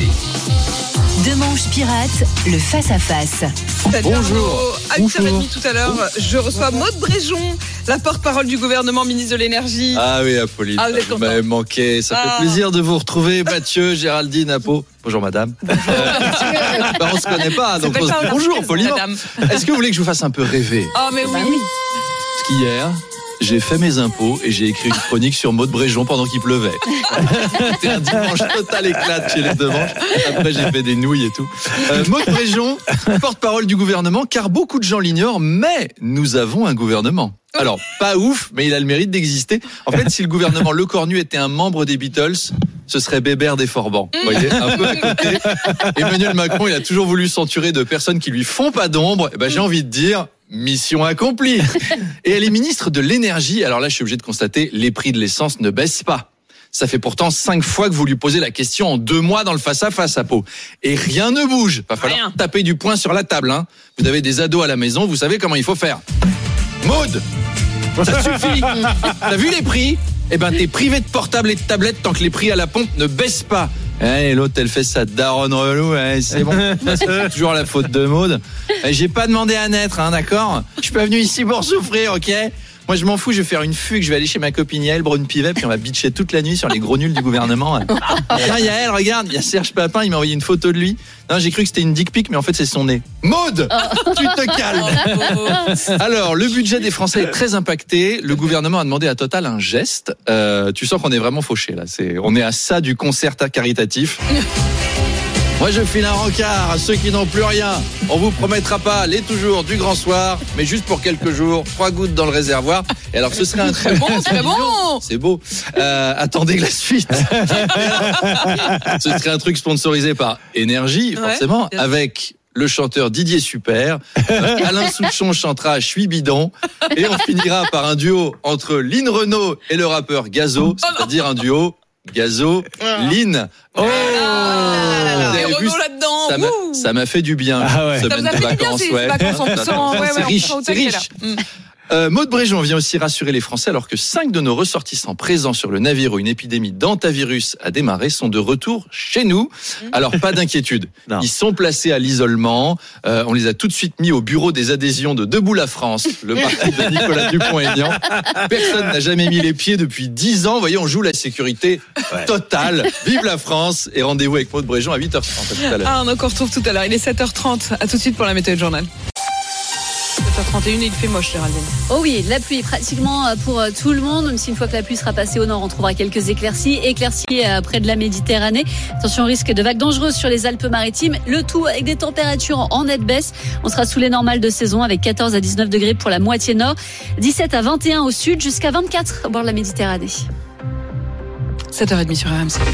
Demanche pirate, le face-à-face. Salut Bonjour. À huit heures trente tout à l'heure, je reçois Maud Bréjon, la porte-parole du gouvernement, ministre de l'énergie. Ah oui, Apolline, ah, vous m'avez manqué. Ça ah. fait plaisir de vous retrouver. Mathieu, Géraldine, Apo. Bonjour madame. Bonjour. Euh, bah, on se connaît pas, donc on se dit bonjour, Apolline. Est-ce que vous voulez que je vous fasse un peu rêver ? Ah mais oui. Parce qu'hier, j'ai fait mes impôts et j'ai écrit une chronique sur Maud Bréjon pendant qu'il pleuvait. C'était un dimanche total éclate chez les Demanches. Après, j'ai fait des nouilles et tout. Euh, Maud Bréjon, porte-parole du gouvernement, car beaucoup de gens l'ignorent, mais nous avons un gouvernement. Alors, pas ouf, mais il a le mérite d'exister. En fait, si le gouvernement Le Cornu était un membre des Beatles, ce serait Bébert des Forbans. Vous voyez, un peu à côté. Emmanuel Macron, il a toujours voulu s'entourer de personnes qui lui font pas d'ombre. Et ben, j'ai envie de dire... mission accomplie. Et elle est ministre de l'énergie. Alors là, je suis obligé de constater, les prix de l'essence ne baissent pas. Ça fait pourtant cinq fois que vous lui posez la question en deux mois dans le face-à-face à Pau. Et rien ne bouge. Va falloir rien. Taper du poing sur la table. Hein. Vous avez des ados à la maison, vous savez comment il faut faire. Maud, ça suffit. T'as vu les prix ? Eh ben, t'es privé de portable et de tablette tant que les prix à la pompe ne baissent pas. Et l'autre, elle fait sa daronne relou. C'est bon. C'est toujours la faute de Maud. J'ai pas demandé à naître, hein, d'accord ? Je suis pas venu ici pour souffrir, ok ? Moi, je m'en fous, je vais faire une fugue, je vais aller chez ma copine Yael Braun-Pivet, puis on va bitcher toute la nuit sur les gros nuls du gouvernement. Tiens, Yael, regarde, il y a Serge Papin, il m'a envoyé une photo de lui. Non, j'ai cru que c'était une dick pic, mais en fait, c'est son nez. Maud, tu te calmes. Alors, le budget des Français est très impacté. Le gouvernement a demandé à Total un geste. Euh, tu sens qu'on est vraiment fauché, là. C'est, on est à ça du concert caritatif. Moi, je file un rencard à ceux qui n'ont plus rien. On vous promettra pas les toujours du grand soir, mais juste pour quelques jours, trois gouttes dans le réservoir. Et alors, ce serait un truc. C'est bon, c'est bon. C'est beau. Euh, attendez la suite. Ce serait un truc sponsorisé par Énergie, forcément, ouais, avec le chanteur Didier Super. Euh, Alain Souchon chantera Je suis bidon. Et on finira par un duo entre Lynn Renaud et le rappeur Gazo, c'est-à-dire un duo Gazo, Lynn. Oh, oh vu, là-dedans. Ça m'a, ça m'a fait du bien. Ah ouais. Ça vous a fait du bien, ces vacances en poussant. Ouais, ouais, c'est riche, c'est riche. Euh, Maud Bréjon vient aussi rassurer les Français alors que cinq de nos ressortissants présents sur le navire où une épidémie d'hantavirus a démarré sont de retour chez nous. Alors pas d'inquiétude, non. Ils sont placés à l'isolement. Euh, on les a tout de suite mis au bureau des adhésions de Debout la France, le parti de Nicolas Dupont-Aignan. Personne n'a jamais mis les pieds depuis dix ans. Vous voyez, on joue la sécurité ouais. totale. Vive la France et rendez-vous avec Maud Bréjon à huit heures trente à tout à l'heure. Ah, on encore retrouve tout à l'heure. Il est sept heures trente. À tout de suite pour la météo journal. sept heures trente et une et il fait moche, Géraldine. Oh oui, la pluie pratiquement pour tout le monde, même si une fois que la pluie sera passée au nord, on trouvera quelques éclaircies, éclaircies près de la Méditerranée. Attention au risque de vagues dangereuses sur les Alpes-Maritimes, le tout avec des températures en nette baisse. On sera sous les normales de saison avec quatorze à dix-neuf degrés pour la moitié nord, dix-sept à vingt et un au sud, jusqu'à vingt-quatre au bord de la Méditerranée. sept heures trente sur R M C.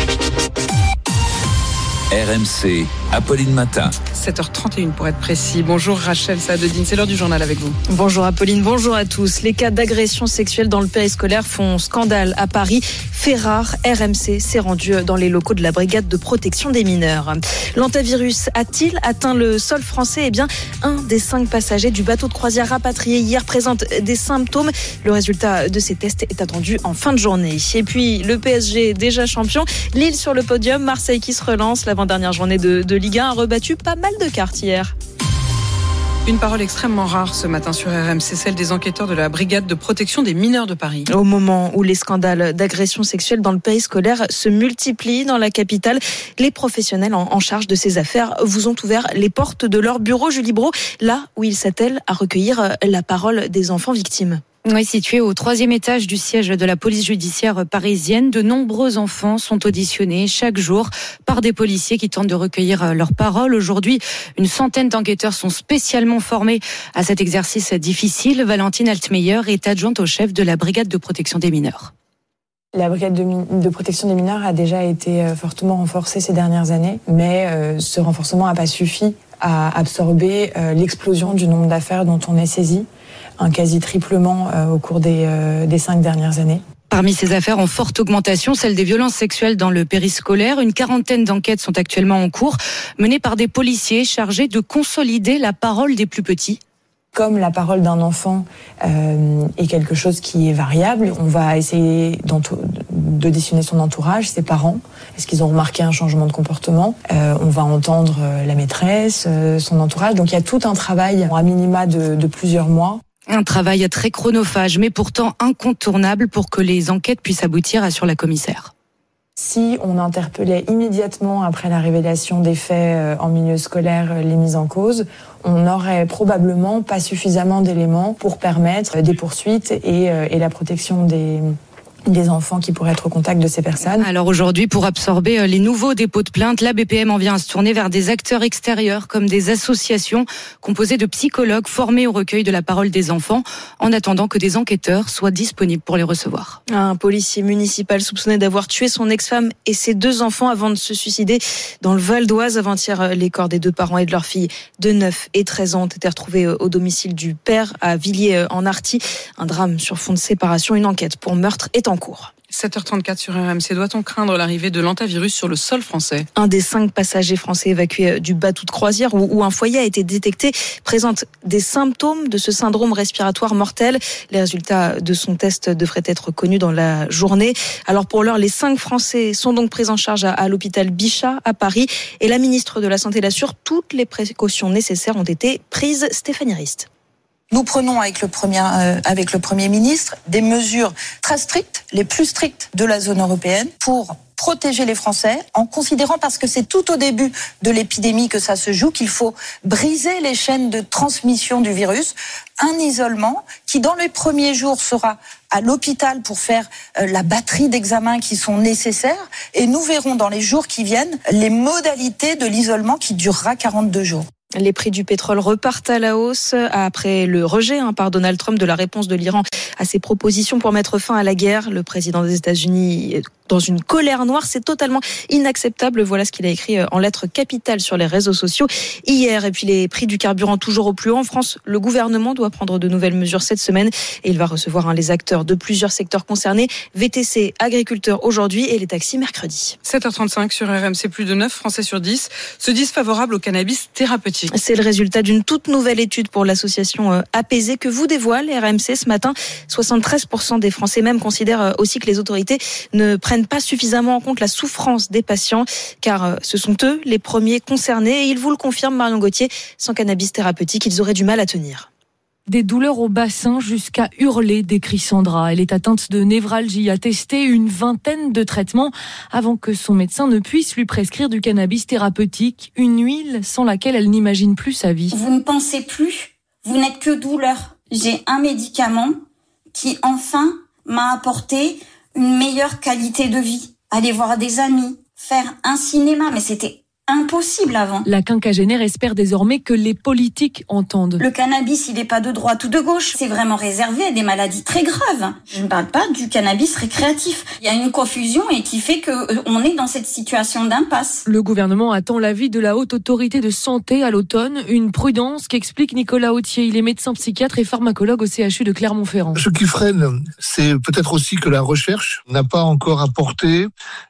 R M C, Apolline Matin. sept heures trente et une pour être précis. Bonjour Rachel Saadedine, c'est l'heure du journal avec vous. Bonjour Apolline, bonjour à tous. Les cas d'agression sexuelle dans le périscolaire font scandale à Paris. Fait rare, R M C s'est rendu dans les locaux de la brigade de protection des mineurs. L'hantavirus a-t-il atteint le sol français ? Eh bien, un des cinq passagers du bateau de croisière rapatrié hier présente des symptômes. Le résultat de ces tests est attendu en fin de journée. Et puis, le P S G déjà champion, Lille sur le podium, Marseille qui se relance. L'avant-dernière journée de, de Ligue un a rebattu pas mal de cartes hier. Une parole extrêmement rare ce matin sur R M C, celle des enquêteurs de la brigade de protection des mineurs de Paris. Au moment où les scandales d'agression sexuelle dans le périscolaire se multiplient dans la capitale, les professionnels en charge de ces affaires vous ont ouvert les portes de leur bureau, Julie Brault, là où ils s'attellent à recueillir la parole des enfants victimes. Oui, situé au troisième étage du siège de la police judiciaire parisienne, de nombreux enfants sont auditionnés chaque jour par des policiers qui tentent de recueillir leurs paroles. Aujourd'hui, une centaine d'enquêteurs sont spécialement formés à cet exercice difficile. Valentine Altmeyer est adjointe au chef de la brigade de protection des mineurs. La brigade de, de protection des mineurs a déjà été fortement renforcée ces dernières années, mais euh, ce renforcement n'a pas suffi à absorber euh, l'explosion du nombre d'affaires dont on est saisi, un quasi-triplement euh, au cours des, euh, des cinq dernières années. Parmi ces affaires en forte augmentation, celle des violences sexuelles dans le périscolaire. Une quarantaine d'enquêtes sont actuellement en cours, menées par des policiers chargés de consolider la parole des plus petits. Comme la parole d'un enfant euh, est quelque chose qui est variable, on va essayer d'auditionner son entourage, ses parents. Est-ce qu'ils ont remarqué un changement de comportement ? euh, On va entendre la maîtresse, euh, son entourage. Donc il y a tout un travail à minima de, de plusieurs mois. Un travail très chronophage, mais pourtant incontournable pour que les enquêtes puissent aboutir, assure la commissaire. Si on interpellait immédiatement après la révélation des faits en milieu scolaire les mises en cause, on n'aurait probablement pas suffisamment d'éléments pour permettre des poursuites et, et la protection des... des enfants qui pourraient être au contact de ces personnes. Alors aujourd'hui, pour absorber les nouveaux dépôts de plainte, la B P M en vient à se tourner vers des acteurs extérieurs comme des associations composées de psychologues formés au recueil de la parole des enfants, en attendant que des enquêteurs soient disponibles pour les recevoir. Un policier municipal soupçonné d'avoir tué son ex-femme et ses deux enfants avant de se suicider dans le Val d'Oise. Avant-hier, les corps des deux parents et de leur fille de neuf et treize ans ont été retrouvés au domicile du père à Villiers-en-Arty. Un drame sur fond de séparation, une enquête pour meurtre est en cours. sept heures trente-quatre sur R M C. Doit-on craindre l'arrivée de l'antavirus sur le sol français ? Un des cinq passagers français évacués du bateau de croisière où un foyer a été détecté présente des symptômes de ce syndrome respiratoire mortel. Les résultats de son test devraient être connus dans la journée. Alors pour l'heure, les cinq Français sont donc pris en charge à, à l'hôpital Bichat à Paris. Et la ministre de la Santé l'assure, toutes les précautions nécessaires ont été prises. Stéphanie Rist. Nous prenons avec le premier, euh, avec le Premier ministre des mesures très strictes, les plus strictes de la zone européenne, pour protéger les Français, en considérant, parce que c'est tout au début de l'épidémie que ça se joue, qu'il faut briser les chaînes de transmission du virus. Un isolement qui, dans les premiers jours, sera à l'hôpital pour faire euh, la batterie d'examens qui sont nécessaires. Et nous verrons dans les jours qui viennent les modalités de l'isolement qui durera quarante-deux jours. Les prix du pétrole repartent à la hausse après le rejet hein, par Donald Trump de la réponse de l'Iran à ses propositions pour mettre fin à la guerre. Le président des États-Unis, dans une colère noire, c'est totalement inacceptable. Voilà ce qu'il a écrit en lettres capitales sur les réseaux sociaux hier. Et puis les prix du carburant toujours au plus haut en France. Le gouvernement doit prendre de nouvelles mesures cette semaine et il va recevoir hein, les acteurs de plusieurs secteurs concernés. V T C, agriculteurs aujourd'hui et les taxis mercredi. sept heures trente-cinq sur R M C. Plus de neuf Français sur dix se disent favorables au cannabis thérapeutique. C'est le résultat d'une toute nouvelle étude pour l'association Apaisée que vous dévoile R M C ce matin. soixante-treize pour cent des Français même considèrent aussi que les autorités ne prennent pas suffisamment en compte la souffrance des patients, car ce sont eux les premiers concernés. Et ils vous le confirment, Marion Gauthier, sans cannabis thérapeutique, ils auraient du mal à tenir. Des douleurs au bassin jusqu'à hurler, décrit Sandra. Elle est atteinte de névralgie, a testé une vingtaine de traitements avant que son médecin ne puisse lui prescrire du cannabis thérapeutique, une huile sans laquelle elle n'imagine plus sa vie. Vous ne pensez plus, vous n'êtes que douleur. J'ai un médicament qui enfin m'a apporté une meilleure qualité de vie. Aller voir des amis, faire un cinéma, mais c'était impossible avant. La quinquagénaire espère désormais que les politiques entendent. Le cannabis, il n'est pas de droite ou de gauche. C'est vraiment réservé à des maladies très graves. Je ne parle pas du cannabis récréatif. Il y a une confusion et qui fait qu'on est dans cette situation d'impasse. Le gouvernement attend l'avis de la Haute Autorité de Santé à l'automne. Une prudence qu'explique Nicolas Autier. Il est médecin psychiatre et pharmacologue au C H U de Clermont-Ferrand. Ce qui freine, c'est peut-être aussi que la recherche n'a pas encore apporté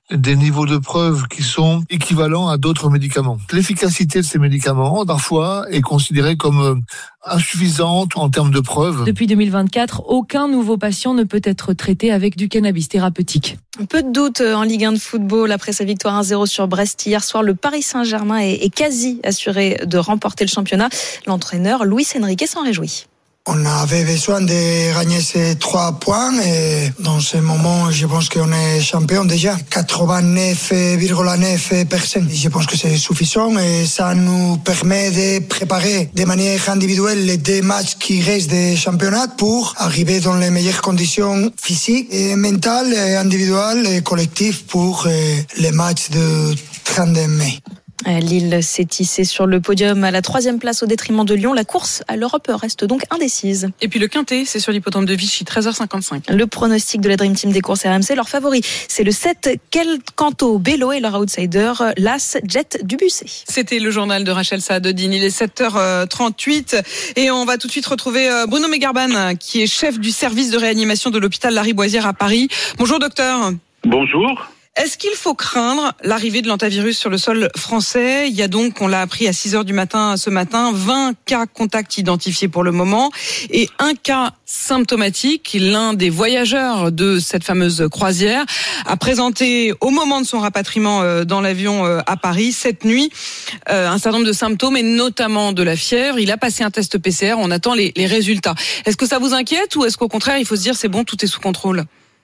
des niveaux de preuve qui sont équivalents à d'autres médicaments. L'efficacité de ces médicaments, parfois, est considérée comme insuffisante en termes de preuves. Depuis deux mille vingt-quatre, aucun nouveau patient ne peut être traité avec du cannabis thérapeutique. Peu de doute en Ligue un de football. Après sa victoire un zéro sur Brest hier soir, le Paris Saint-Germain est quasi assuré de remporter le championnat. L'entraîneur Luis Enrique s'en réjouit. On avait besoin de gagner ces trois points et dans ce moment, je pense qu'on est champion déjà. quatre-vingt-neuf virgule neuf pour cent. Je pense que c'est suffisant et ça nous permet de préparer de manière individuelle les deux matchs qui restent des championnats pour arriver dans les meilleures conditions physiques et mentales et individuelles et collectives pour les matchs de trente mai. Lille s'est tissée sur le podium à la troisième place au détriment de Lyon. La course à l'Europe reste donc indécise. Et puis le Quintet, c'est sur l'hippodrome de Vichy, treize heures cinquante-cinq. Le pronostic de la Dream Team des courses R M C, leur favori, c'est le sept Quel Canto Bello et leur outsider, l'As Jet du Bussé. C'était le journal de Rachel Saadodine. Il est sept heures trente-huit et on va tout de suite retrouver Bruno Megarban, qui est chef du service de réanimation de l'hôpital Lariboisière à Paris. Bonjour docteur. Bonjour. Est-ce qu'il faut craindre l'arrivée de l'hantavirus sur le sol français ? Il y a donc, on l'a appris à six heures du matin ce matin, vingt cas contacts identifiés pour le moment et un cas symptomatique. L'un des voyageurs de cette fameuse croisière a présenté au moment de son rapatriement dans l'avion à Paris cette nuit un certain nombre de symptômes et notamment de la fièvre. Il a passé un test P C R, on attend les, les résultats. Est-ce que ça vous inquiète ou est-ce qu'au contraire il faut se dire c'est bon, tout est sous contrôle ?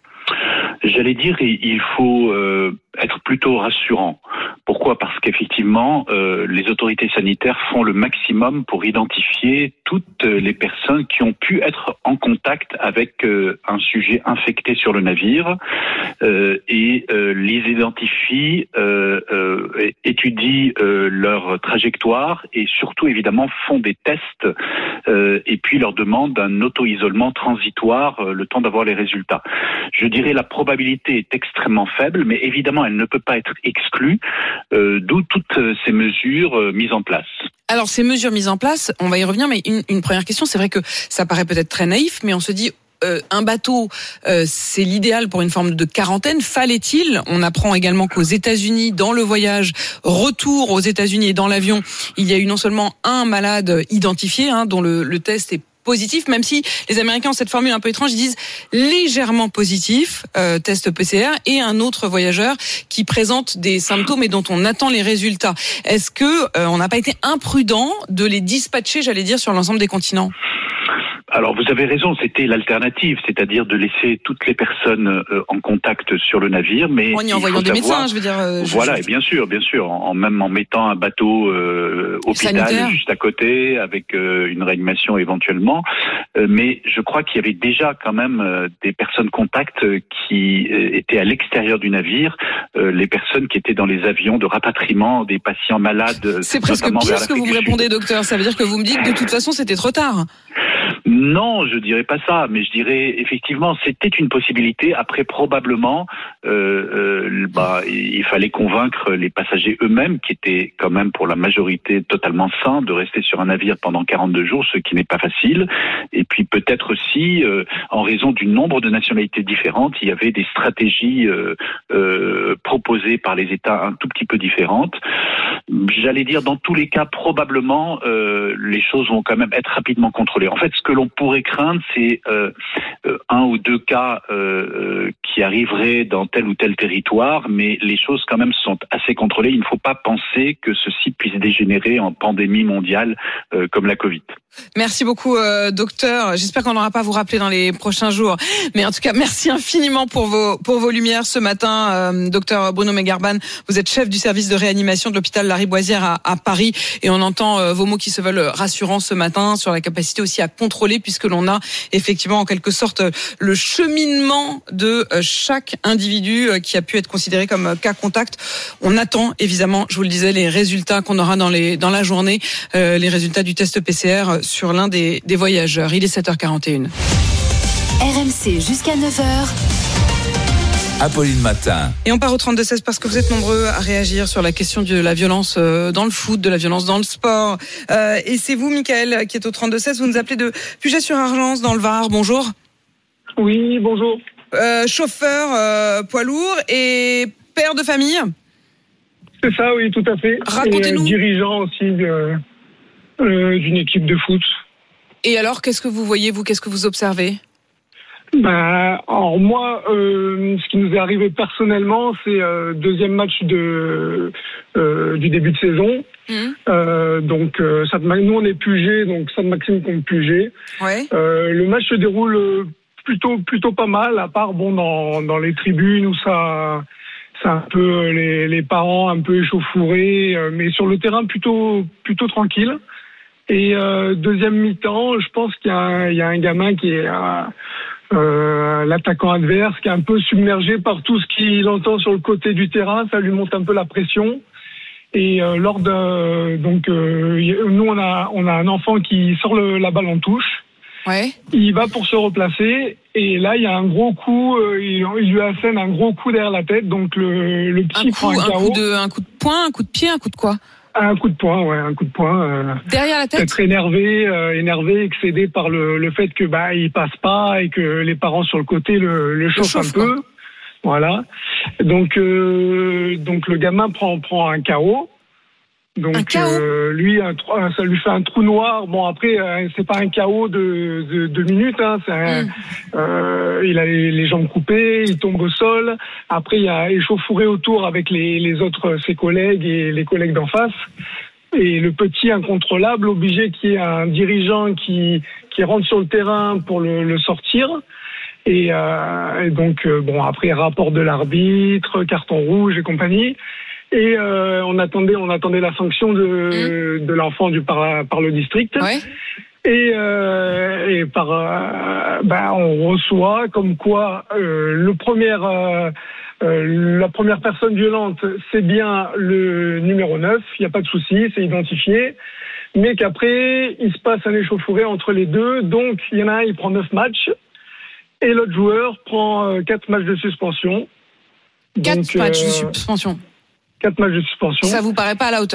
J'allais dire, il faut euh, être plutôt rassurant. Pourquoi ? Parce qu'effectivement, euh, les autorités sanitaires font le maximum pour identifier toutes les personnes qui ont pu être en contact avec euh, un sujet infecté sur le navire euh, et euh, les identifient, euh, euh, étudient euh, leur trajectoire et surtout évidemment font des tests euh, et puis leur demandent un auto-isolement transitoire euh, le temps d'avoir les résultats. Je dirais la probabilité est extrêmement faible, mais évidemment elle ne peut pas être exclue, euh, d'où toutes ces mesures euh, mises en place. Alors ces mesures mises en place, on va y revenir, mais une, une première question, c'est vrai que ça paraît peut-être très naïf, mais on se dit euh, un bateau, euh, c'est l'idéal pour une forme de quarantaine. Fallait-il ? On apprend également qu'aux États-Unis, dans le voyage retour aux États-Unis et dans l'avion, il y a eu non seulement un malade identifié, hein, dont le, le test est positif, même si les Américains ont cette formule un peu étrange, ils disent légèrement positif, euh, test P C R, et un autre voyageur qui présente des symptômes et dont on attend les résultats. Est-ce que euh, on n'a pas été imprudent de les dispatcher, j'allais dire, sur l'ensemble des continents ? Alors vous avez raison, c'était l'alternative, c'est-à-dire de laisser toutes les personnes euh, en contact sur le navire, mais en y envoyant des savoir, médecins, je veux dire. Euh, voilà, je... et bien sûr, bien sûr, en, en même en mettant un bateau euh, hôpital sanitaire juste à côté, avec euh, une réanimation éventuellement. Euh, mais je crois qu'il y avait déjà quand même euh, des personnes contacts qui euh, étaient à l'extérieur du navire, euh, les personnes qui étaient dans les avions de rapatriement des patients malades. C'est presque pire ce que vous me répondez, docteur. Ça veut dire que vous me dites que de toute façon c'était trop tard. Non, je dirais pas ça, mais je dirais effectivement c'était une possibilité. Après probablement, euh, euh, bah, il fallait convaincre les passagers eux-mêmes, qui étaient quand même pour la majorité totalement sains, de rester sur un navire pendant quarante-deux jours, ce qui n'est pas facile. Et puis peut-être aussi, euh, en raison du nombre de nationalités différentes, il y avait des stratégies euh, euh, proposées par les États un tout petit peu différentes. J'allais dire, dans tous les cas, probablement, euh, les choses vont quand même être rapidement contrôlées. En fait, ce que l'on pourrait craindre, c'est euh, euh, un ou deux cas euh, qui arriveraient dans tel ou tel territoire, mais les choses quand même sont assez contrôlées. Il ne faut pas penser que ceci puisse dégénérer en pandémie mondiale euh, comme la Covid. Merci beaucoup, euh, docteur. J'espère qu'on n'aura pas à vous rappeler dans les prochains jours. Mais en tout cas, merci infiniment pour vos pour vos lumières ce matin, euh, docteur Bruno Megarban. Vous êtes chef du service de réanimation de l'hôpital Lariboisière à, à Paris, et on entend euh, vos mots qui se veulent rassurants ce matin sur la capacité aussi à contrôler, puisque l'on a effectivement en quelque sorte le cheminement de euh, chaque individu euh, qui a pu être considéré comme euh, cas contact. On attend évidemment, je vous le disais, les résultats qu'on aura dans les dans la journée, euh, les résultats du test P C R sur l'un des, des voyageurs. Il est sept heures quarante et une. R M C jusqu'à neuf heures. Apolline Matin. Et on part au trente-deux seize parce que vous êtes nombreux à réagir sur la question de la violence dans le foot, de la violence dans le sport. Euh, et c'est vous, Mickaël, qui est au trente-deux seize. Vous nous appelez de Puget-sur-Argence, dans le Var. Bonjour. Oui, bonjour. Euh, chauffeur euh, poids lourd et père de famille. C'est ça, oui, tout à fait. Racontez-nous. Et, euh, dirigeant aussi de, euh, d'une équipe de foot. Et alors, qu'est-ce que vous voyez, vous, qu'est-ce que vous observez ? Ben, alors moi, euh, ce qui nous est arrivé personnellement, c'est euh, deuxième match de euh, du début de saison. Mmh. Euh, donc, euh, ça, nous on est Puget, donc Sainte-Maxime contre Puget. Ouais. Euh, le match se déroule plutôt plutôt pas mal, à part bon dans dans les tribunes où ça c'est un peu les les parents un peu échauffourés, euh, mais sur le terrain plutôt plutôt tranquille. Et euh, deuxième mi-temps, je pense qu'il y a un, il y a un gamin qui est euh, Euh, l'attaquant adverse qui est un peu submergé par tout ce qu'il entend sur le côté du terrain, ça lui monte un peu la pression. Et euh, lors de donc euh, nous on a on a un enfant qui sort le, la balle en touche. Ouais. Il va pour se replacer et là il y a un gros coup, euh, il, il lui assène un gros coup derrière la tête, donc le, le petit un prend coup, un un K O. coup de un coup de poing, un coup de pied, un coup de quoi ? Un coup de poing, ouais, un coup de poing. Euh, Derrière la tête. Peut-être énervé, euh, énervé, excédé par le, le fait que bah il passe pas et que les parents sur le côté le, le chauffent chauffe, un peu. Quoi. Voilà. Donc euh, donc le gamin prend prend un K O. Donc un K O euh, lui un, ça lui fait un trou noir. Bon après euh, c'est pas un K O de de deux minutes. Hein, c'est un, mm. euh, il a les, les jambes coupées, il tombe au sol. Après il y a échauffouré autour avec les les autres ses collègues et les collègues d'en face. Et le petit incontrôlable obligé qu'il y ait un dirigeant qui qui rentre sur le terrain pour le, le sortir. Et, euh, et donc euh, bon après rapport de l'arbitre, carton rouge et compagnie. Et euh, on attendait, on attendait la sanction de mmh. de l'enfant du par par le district. Ouais. Et, euh, et par euh, ben on reçoit comme quoi euh, le premier euh, euh, la première personne violente c'est bien le numéro neuf, il y a pas de souci, c'est identifié. Mais qu'après il se passe un échauffouré entre les deux, donc il y en a un il prend neuf matchs et l'autre joueur prend euh, quatre matchs de suspension. Quatre donc, matchs euh, de suspension. Quatre matchs de suspension. Ça vous paraît pas à la hauteur ?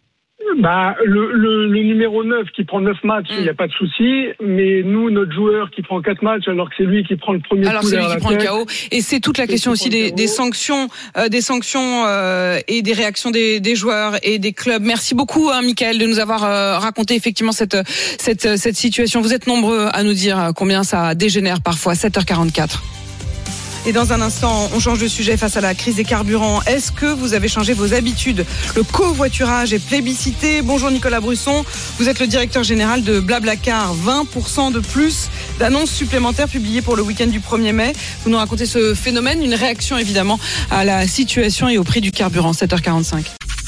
Bah, le, le, le numéro neuf qui prend neuf matchs, il mmh. n'y a pas de souci. Mais nous, notre joueur qui prend quatre matchs, alors que c'est lui qui prend le premier alors coup c'est lui qui prend tête, le K O. Et c'est toute la question aussi des, des sanctions, euh, des sanctions euh, et des réactions des, des joueurs et des clubs. Merci beaucoup, hein, Mickaël, de nous avoir euh, raconté effectivement cette, cette, cette situation. Vous êtes nombreux à nous dire combien ça dégénère parfois. sept heures quarante-quatre. Et dans un instant, on change de sujet face à la crise des carburants. Est-ce que vous avez changé vos habitudes ? Le covoiturage est plébiscité. Bonjour Nicolas Brusson, vous êtes le directeur général de Blablacar. vingt pour cent de plus d'annonces supplémentaires publiées pour le week-end du premier mai. Vous nous racontez ce phénomène, une réaction évidemment à la situation et au prix du carburant. sept heures quarante-cinq.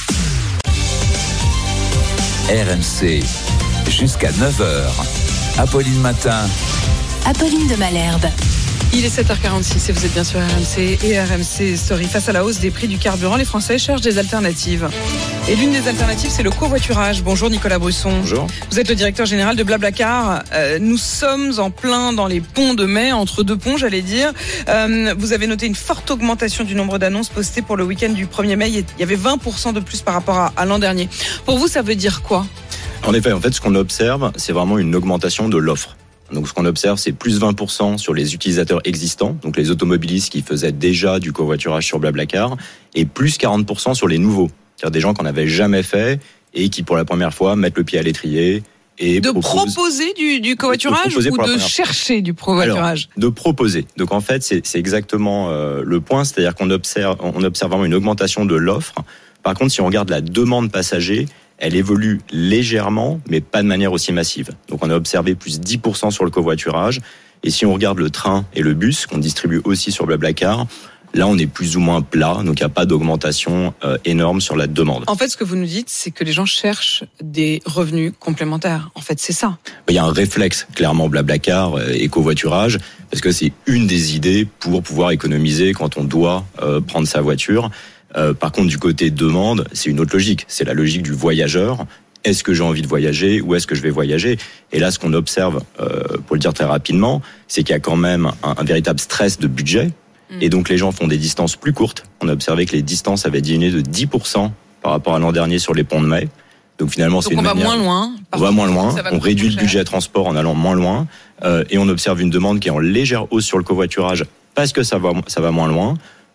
R M C, jusqu'à neuf heures. Apolline Matin. Apolline de Malherbe. Il est sept heures quarante-six et vous êtes bien sur R M C et R M C Story. Face à la hausse des prix du carburant, les Français cherchent des alternatives. Et l'une des alternatives, c'est le covoiturage. Bonjour Nicolas Brusson. Bonjour. Vous êtes le directeur général de Blablacar. Euh, nous sommes en plein dans les ponts de mai, entre deux ponts, j'allais dire. Euh, vous avez noté une forte augmentation du nombre d'annonces postées pour le week-end du premier mai. Il y avait vingt pour cent de plus par rapport à, à l'an dernier. Pour vous, ça veut dire quoi ? En effet, en fait, ce qu'on observe, c'est vraiment une augmentation de l'offre. Donc, ce qu'on observe, c'est plus vingt pour cent sur les utilisateurs existants, donc les automobilistes qui faisaient déjà du covoiturage sur Blablacar, et plus quarante pour cent sur les nouveaux, c'est-à-dire des gens qu'on n'avait jamais fait et qui, pour la première fois, mettent le pied à l'étrier et de proposent... proposer du, du covoiturage ou de chercher du covoiturage ? Alors, de proposer. Donc, en fait, c'est, c'est exactement euh, le point, c'est-à-dire qu'on observe, on observe vraiment une augmentation de l'offre. Par contre, si on regarde la demande passager, elle évolue légèrement, mais pas de manière aussi massive. Donc on a observé plus dix pour cent sur le covoiturage. Et si on regarde le train et le bus, qu'on distribue aussi sur Blablacar, là on est plus ou moins plat, donc il n'y a pas d'augmentation euh, énorme sur la demande. En fait, ce que vous nous dites, c'est que les gens cherchent des revenus complémentaires. En fait, c'est ça. Il y a un réflexe, clairement, Blablacar et covoiturage, parce que c'est une des idées pour pouvoir économiser quand on doit euh, prendre sa voiture. Euh, par contre, du côté demande, c'est une autre logique. C'est la logique du voyageur. Est-ce que j'ai envie de voyager ou est-ce que je vais voyager ? Et là, ce qu'on observe, euh, pour le dire très rapidement, c'est qu'il y a quand même un, un véritable stress de budget. Mmh. Et donc, les gens font des distances plus courtes. On a observé que les distances avaient diminué de dix pour cent par rapport à l'an dernier sur les ponts de mai. Donc, finalement, donc c'est une on va manière... moins loin. On va moins loin. On réduit le cher. budget transport en allant moins loin. Euh, et on observe une demande qui est en légère hausse sur le covoiturage parce que ça va, ça va moins loin.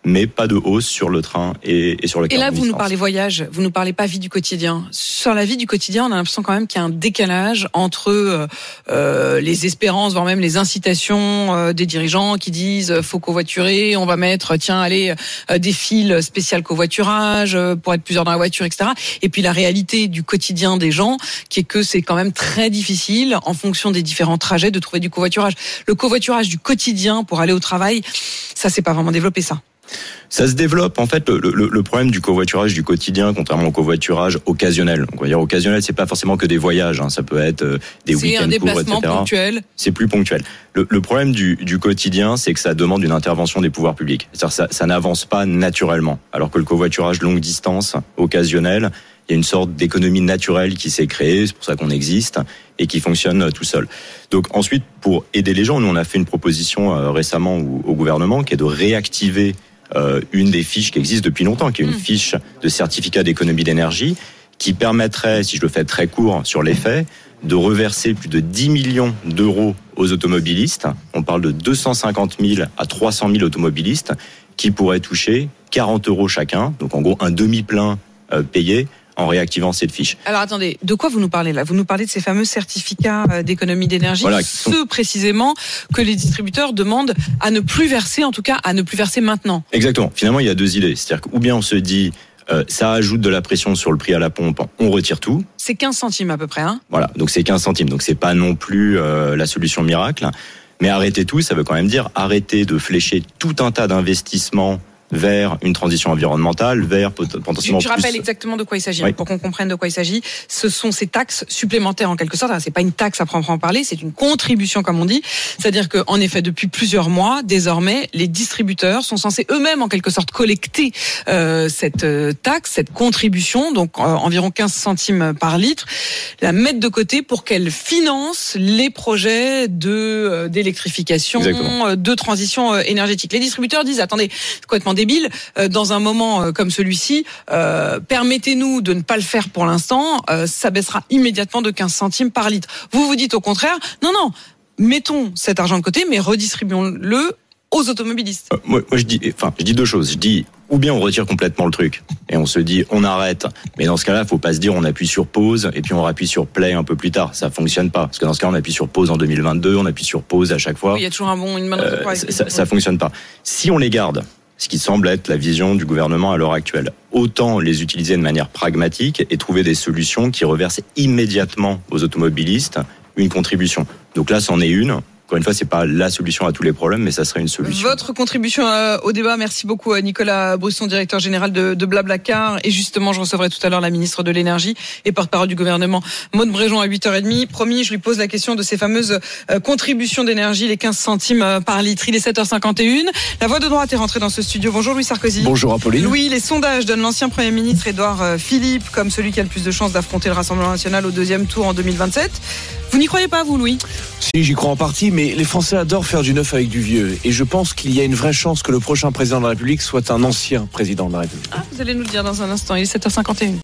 mais pas de hausse sur le train et, et sur le Et là, vous distance. nous parlez voyage, vous nous parlez pas vie du quotidien. Sur la vie du quotidien, on a l'impression quand même qu'il y a un décalage entre euh, euh, les espérances, voire même les incitations euh, des dirigeants qui disent euh, faut covoiturer, on va mettre, tiens, allez, euh, des files spéciales covoiturage euh, pour être plusieurs dans la voiture, et cetera. Et puis la réalité du quotidien des gens, qui est que c'est quand même très difficile, en fonction des différents trajets, de trouver du covoiturage. Le covoiturage du quotidien pour aller au travail, ça c'est pas vraiment développé, ça. Ça se développe. En fait, le, le, le problème du covoiturage du quotidien, contrairement au covoiturage occasionnel. Donc, on va dire occasionnel, c'est pas forcément que des voyages. Hein. Ça peut être euh, des c'est week-ends un courts, et déplacement cetera. ponctuel. C'est plus ponctuel. Le, le problème du, du quotidien, c'est que ça demande une intervention des pouvoirs publics. C'est-à-dire que ça, ça n'avance pas naturellement. Alors que le covoiturage longue distance, occasionnel, il y a une sorte d'économie naturelle qui s'est créée. C'est pour ça qu'on existe et qui fonctionne tout seul. Donc ensuite, pour aider les gens, nous on a fait une proposition euh, récemment au, au gouvernement qui est de réactiver Euh, une des fiches qui existe depuis longtemps, qui est une mmh. fiche de certificat d'économie d'énergie, qui permettrait, si je le fais très court sur les faits, de reverser plus de dix millions d'euros aux automobilistes. On parle de deux cent cinquante mille à trois cent mille automobilistes qui pourraient toucher quarante euros chacun, donc en gros un demi-plein euh, payé en réactivant cette fiche. Alors attendez, de quoi vous nous parlez là ? Vous nous parlez de ces fameux certificats d'économie d'énergie, voilà, ceux sont... précisément que les distributeurs demandent à ne plus verser, en tout cas à ne plus verser maintenant. Exactement. Finalement, il y a deux idées. C'est-à-dire que ou bien on se dit euh, ça ajoute de la pression sur le prix à la pompe, on retire tout. C'est quinze centimes à peu près, hein ? Voilà, donc c'est quinze centimes. Donc c'est pas non plus euh, la solution miracle. Mais arrêter tout, ça veut quand même dire arrêter de flécher tout un tas d'investissements vers une transition environnementale, vers potentiellement je, je rappelle plus... exactement de quoi il s'agit, oui. pour qu'on comprenne de quoi il s'agit. Ce sont ces taxes supplémentaires en quelque sorte. Alors, c'est pas une taxe à proprement parler, c'est une contribution comme on dit. C'est-à-dire que, en effet, depuis plusieurs mois, désormais, les distributeurs sont censés eux-mêmes en quelque sorte collecter euh, cette euh, taxe, cette contribution, donc euh, environ quinze centimes par litre, la mettre de côté pour qu'elle finance les projets de euh, d'électrification, euh, de transition euh, énergétique. Les distributeurs disent attendez, c'est complètement débile, euh, dans un moment euh, comme celui-ci, euh, permettez-nous de ne pas le faire pour l'instant, euh, ça baissera immédiatement de quinze centimes par litre. Vous vous dites au contraire, non, non, mettons cet argent de côté, mais redistribuons-le aux automobilistes. Euh, moi, moi, je dis, enfin, je dis deux choses. Je dis, ou bien on retire complètement le truc et on se dit, on arrête. Mais dans ce cas-là, faut pas se dire, on appuie sur pause et puis on appuie sur play un peu plus tard. Ça fonctionne pas. Parce que dans ce cas, on appuie sur pause en deux mille vingt-deux, on appuie sur pause à chaque fois. Oui, il y a toujours un bon, une bonne euh, ça, ça, ça fonctionne pas. Si on les garde, ce qui semble être la vision du gouvernement à l'heure actuelle, autant les utiliser de manière pragmatique et trouver des solutions qui reversent immédiatement aux automobilistes une contribution. Donc là, c'en est une. Encore une fois, c'est pas la solution à tous les problèmes, mais ça serait une solution. Votre contribution euh, au débat, merci beaucoup à Nicolas Brusson, directeur général de, de Blablacar. Et justement, je recevrai tout à l'heure la ministre de l'énergie et porte-parole du gouvernement, Maude Bréjon, à huit heures trente. Promis, je lui pose la question de ces fameuses euh, contributions d'énergie, les quinze centimes euh, par litre. Il est sept heures cinquante et une. La voix de droite est rentrée dans ce studio. Bonjour Louis Sarkozy. Bonjour Apolline. Louis, les sondages donnent l'ancien Premier ministre Édouard euh, Philippe comme celui qui a le plus de chances d'affronter le Rassemblement national au deuxième tour en deux mille vingt-sept. Vous n'y croyez pas, vous, Louis ? Si, j'y crois en partie, mais les Français adorent faire du neuf avec du vieux. Et je pense qu'il y a une vraie chance que le prochain président de la République soit un ancien président de la République. Ah, vous allez nous le dire dans un instant. Il est sept heures cinquante et une.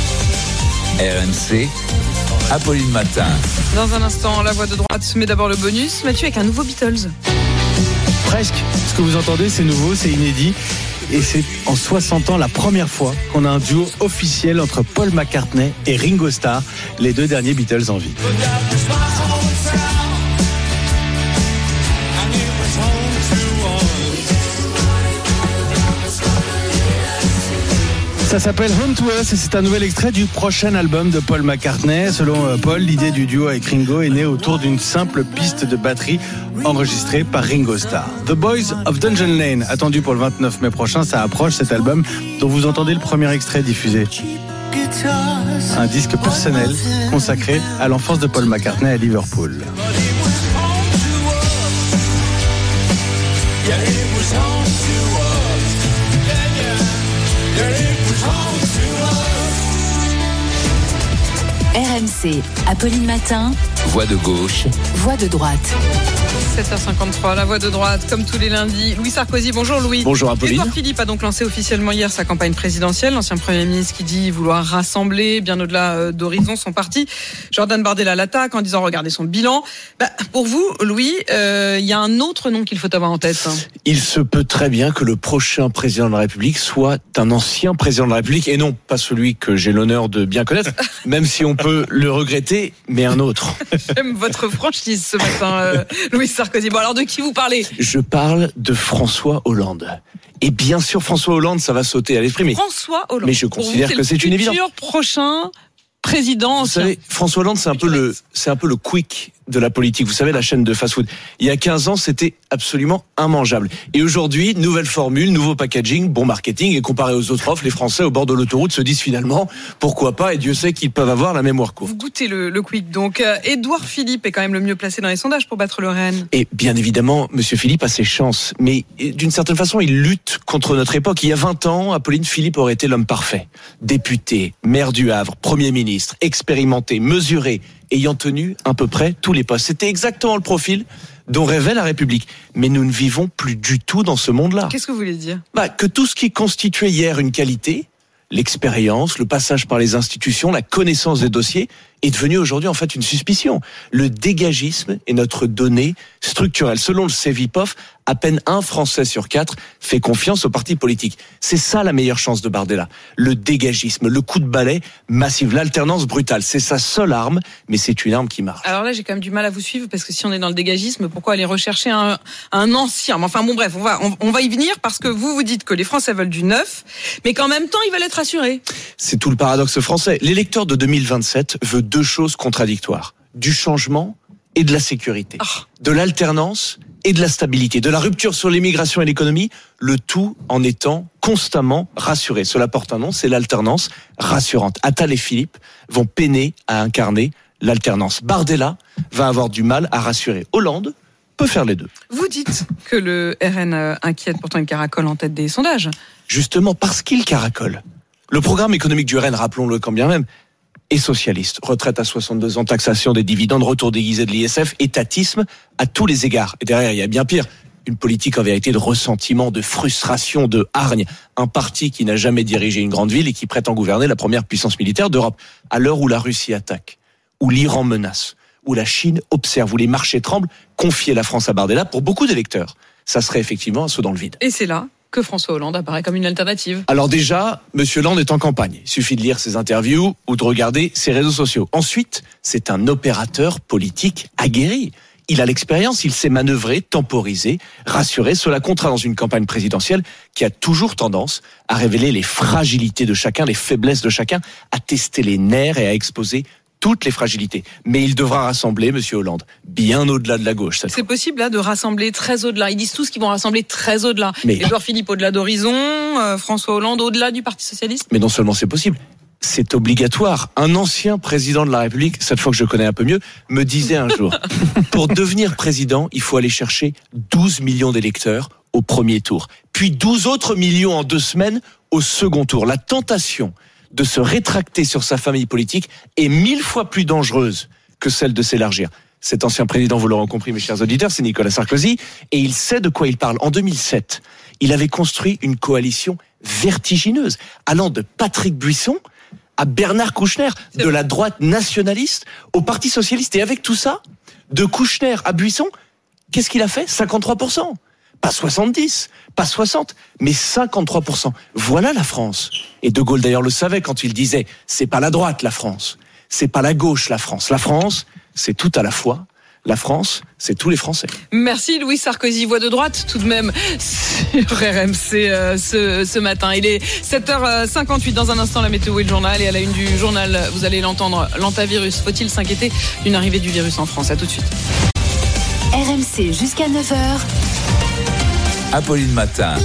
R M C, Apolline Matin. Dans un instant, la voix de droite, mais d'abord le bonus. Mathieu avec un nouveau Beatles. Presque. Ce que vous entendez, c'est nouveau, c'est inédit. Et c'est en soixante ans la première fois qu'on a un duo officiel entre Paul McCartney et Ringo Starr, les deux derniers Beatles en vie. Ça s'appelle Home to Us et c'est un nouvel extrait du prochain album de Paul McCartney. Selon Paul, l'idée du duo avec Ringo est née autour d'une simple piste de batterie enregistrée par Ringo Starr. The Boys of Dungeon Lane, attendu pour le vingt-neuf mai prochain, ça approche cet album dont vous entendez le premier extrait diffusé. Un disque personnel consacré à l'enfance de Paul McCartney à Liverpool. R M C, Apolline Matin. Voix de gauche. Voix de droite. sept heures cinquante-trois, la voix de droite, comme tous les lundis. Louis Sarkozy, bonjour Louis. Bonjour Apolline. Édouard Philippe a donc lancé officiellement hier sa campagne présidentielle. L'ancien Premier ministre qui dit vouloir rassembler bien au-delà d'horizons son parti. Jordan Bardella l'attaque en disant regardez son bilan. Bah, pour vous, Louis, il euh, y a un autre nom qu'il faut avoir en tête. Il se peut très bien que le prochain président de la République soit un ancien président de la République et non pas celui que j'ai l'honneur de bien connaître, même si on peut le regretter, mais un autre. J'aime votre franchise ce matin, euh, Louis Sarkozy. Bon, alors de qui vous parlez ? Je parle de François Hollande. Et bien sûr, François Hollande, ça va sauter à l'esprit. Mais, François Hollande. Mais je considère vous, que c'est une évidence. Le futur prochain président. Vous savez, François Hollande, c'est un peu le, c'est un peu le Quick de la politique. Vous savez, la chaîne de fast-food. Il y a quinze ans, c'était absolument immangeable. Et aujourd'hui, nouvelle formule, nouveau packaging, bon marketing. Et comparé aux autres offres, les Français au bord de l'autoroute se disent finalement, pourquoi pas? Et Dieu sait qu'ils peuvent avoir la mémoire courte. Vous goûtez le, le Quick. Donc, euh, Édouard Philippe est quand même le mieux placé dans les sondages pour battre le R N. Et bien évidemment, Monsieur Philippe a ses chances. Mais d'une certaine façon, il lutte contre notre époque. Il y a vingt ans, Apolline, Philippe aurait été l'homme parfait. Député, maire du Havre, Premier ministre, expérimenté, mesuré, ayant tenu à peu près tous les postes. C'était exactement le profil dont rêvait la République. Mais nous ne vivons plus du tout dans ce monde-là. Qu'est-ce que vous voulez dire ? Bah, que tout ce qui constituait hier une qualité, l'expérience, le passage par les institutions, la connaissance des dossiers, est devenu aujourd'hui en fait une suspicion. Le dégagisme est notre donnée structurelle. Selon le Cevipof, à peine un Français sur quatre fait confiance aux partis politiques. C'est ça la meilleure chance de Bardella. Le dégagisme, le coup de balai massif, l'alternance brutale. C'est sa seule arme, mais c'est une arme qui marche. Alors là, j'ai quand même du mal à vous suivre parce que si on est dans le dégagisme, pourquoi aller rechercher un, un ancien ? Enfin bon, bref, on va, on, on va y venir parce que vous vous dites que les Français veulent du neuf, mais qu'en même temps, ils veulent être assurés. C'est tout le paradoxe français. L'électeur de deux mille vingt-sept veut deux choses contradictoires. Du changement et de la sécurité. Oh. De l'alternance et de la stabilité. De la rupture sur l'immigration et l'économie, le tout en étant constamment rassuré. Cela porte un nom, c'est l'alternance rassurante. Attal et Philippe vont peiner à incarner l'alternance. Bardella va avoir du mal à rassurer. Hollande peut faire les deux. Vous dites que le R N inquiète, pourtant il caracole en tête des sondages. Justement parce qu'il caracole. Le programme économique du R N, rappelons-le quand bien même, est socialiste. Retraite à soixante-deux ans, taxation des dividendes, retour déguisé de l'I S F, étatisme à tous les égards. Et derrière, il y a bien pire. Une politique en vérité de ressentiment, de frustration, de hargne. Un parti qui n'a jamais dirigé une grande ville et qui prétend gouverner la première puissance militaire d'Europe. À l'heure où la Russie attaque, où l'Iran menace, où la Chine observe, où les marchés tremblent, confier la France à Bardella, pour beaucoup d'électeurs, ça serait effectivement un saut dans le vide. Et c'est là que François Hollande apparaît comme une alternative. Alors déjà, Monsieur Hollande est en campagne. Il suffit de lire ses interviews ou de regarder ses réseaux sociaux. Ensuite, c'est un opérateur politique aguerri. Il a l'expérience, il sait manœuvrer, temporiser, rassurer. Cela comptera dans une campagne présidentielle qui a toujours tendance à révéler les fragilités de chacun, les faiblesses de chacun, à tester les nerfs et à exposer toutes les fragilités. Mais il devra rassembler, Monsieur Hollande, bien au-delà de la gauche. C'est possible là de rassembler très au-delà. Ils disent tous qu'ils vont rassembler très au-delà. Mais... Édouard Philippe au-delà d'horizon, euh, François Hollande au-delà du Parti socialiste. Mais non seulement c'est possible, c'est obligatoire. Un ancien président de la République, cette fois que je connais un peu mieux, me disait un jour, pour devenir président, il faut aller chercher douze millions d'électeurs au premier tour, puis douze autres millions en deux semaines au second tour. La tentation de se rétracter sur sa famille politique est mille fois plus dangereuse que celle de s'élargir. Cet ancien président, vous l'aurez compris mes chers auditeurs, c'est Nicolas Sarkozy, et il sait de quoi il parle. En deux mille sept, il avait construit une coalition vertigineuse, allant de Patrick Buisson à Bernard Kouchner, de la droite nationaliste au Parti socialiste. Et avec tout ça, de Kouchner à Buisson, qu'est-ce qu'il a fait ? cinquante-trois pour cent. Pas soixante-dix, pas soixante, mais cinquante-trois pour cent. Voilà la France. Et De Gaulle d'ailleurs le savait quand il disait « c'est pas la droite la France, c'est pas la gauche la France. La France, c'est tout à la fois. La France, c'est tous les Français. » Merci Louis Sarkozy, voix de droite tout de même sur R M C euh, ce, ce matin. Il est sept heures cinquante-huit, dans un instant la météo et le journal. Et à la une du journal, vous allez l'entendre, l'antavirus. Faut-il s'inquiéter d'une arrivée du virus en France ? À tout de suite. R M C jusqu'à neuf heures. Apolline Matin.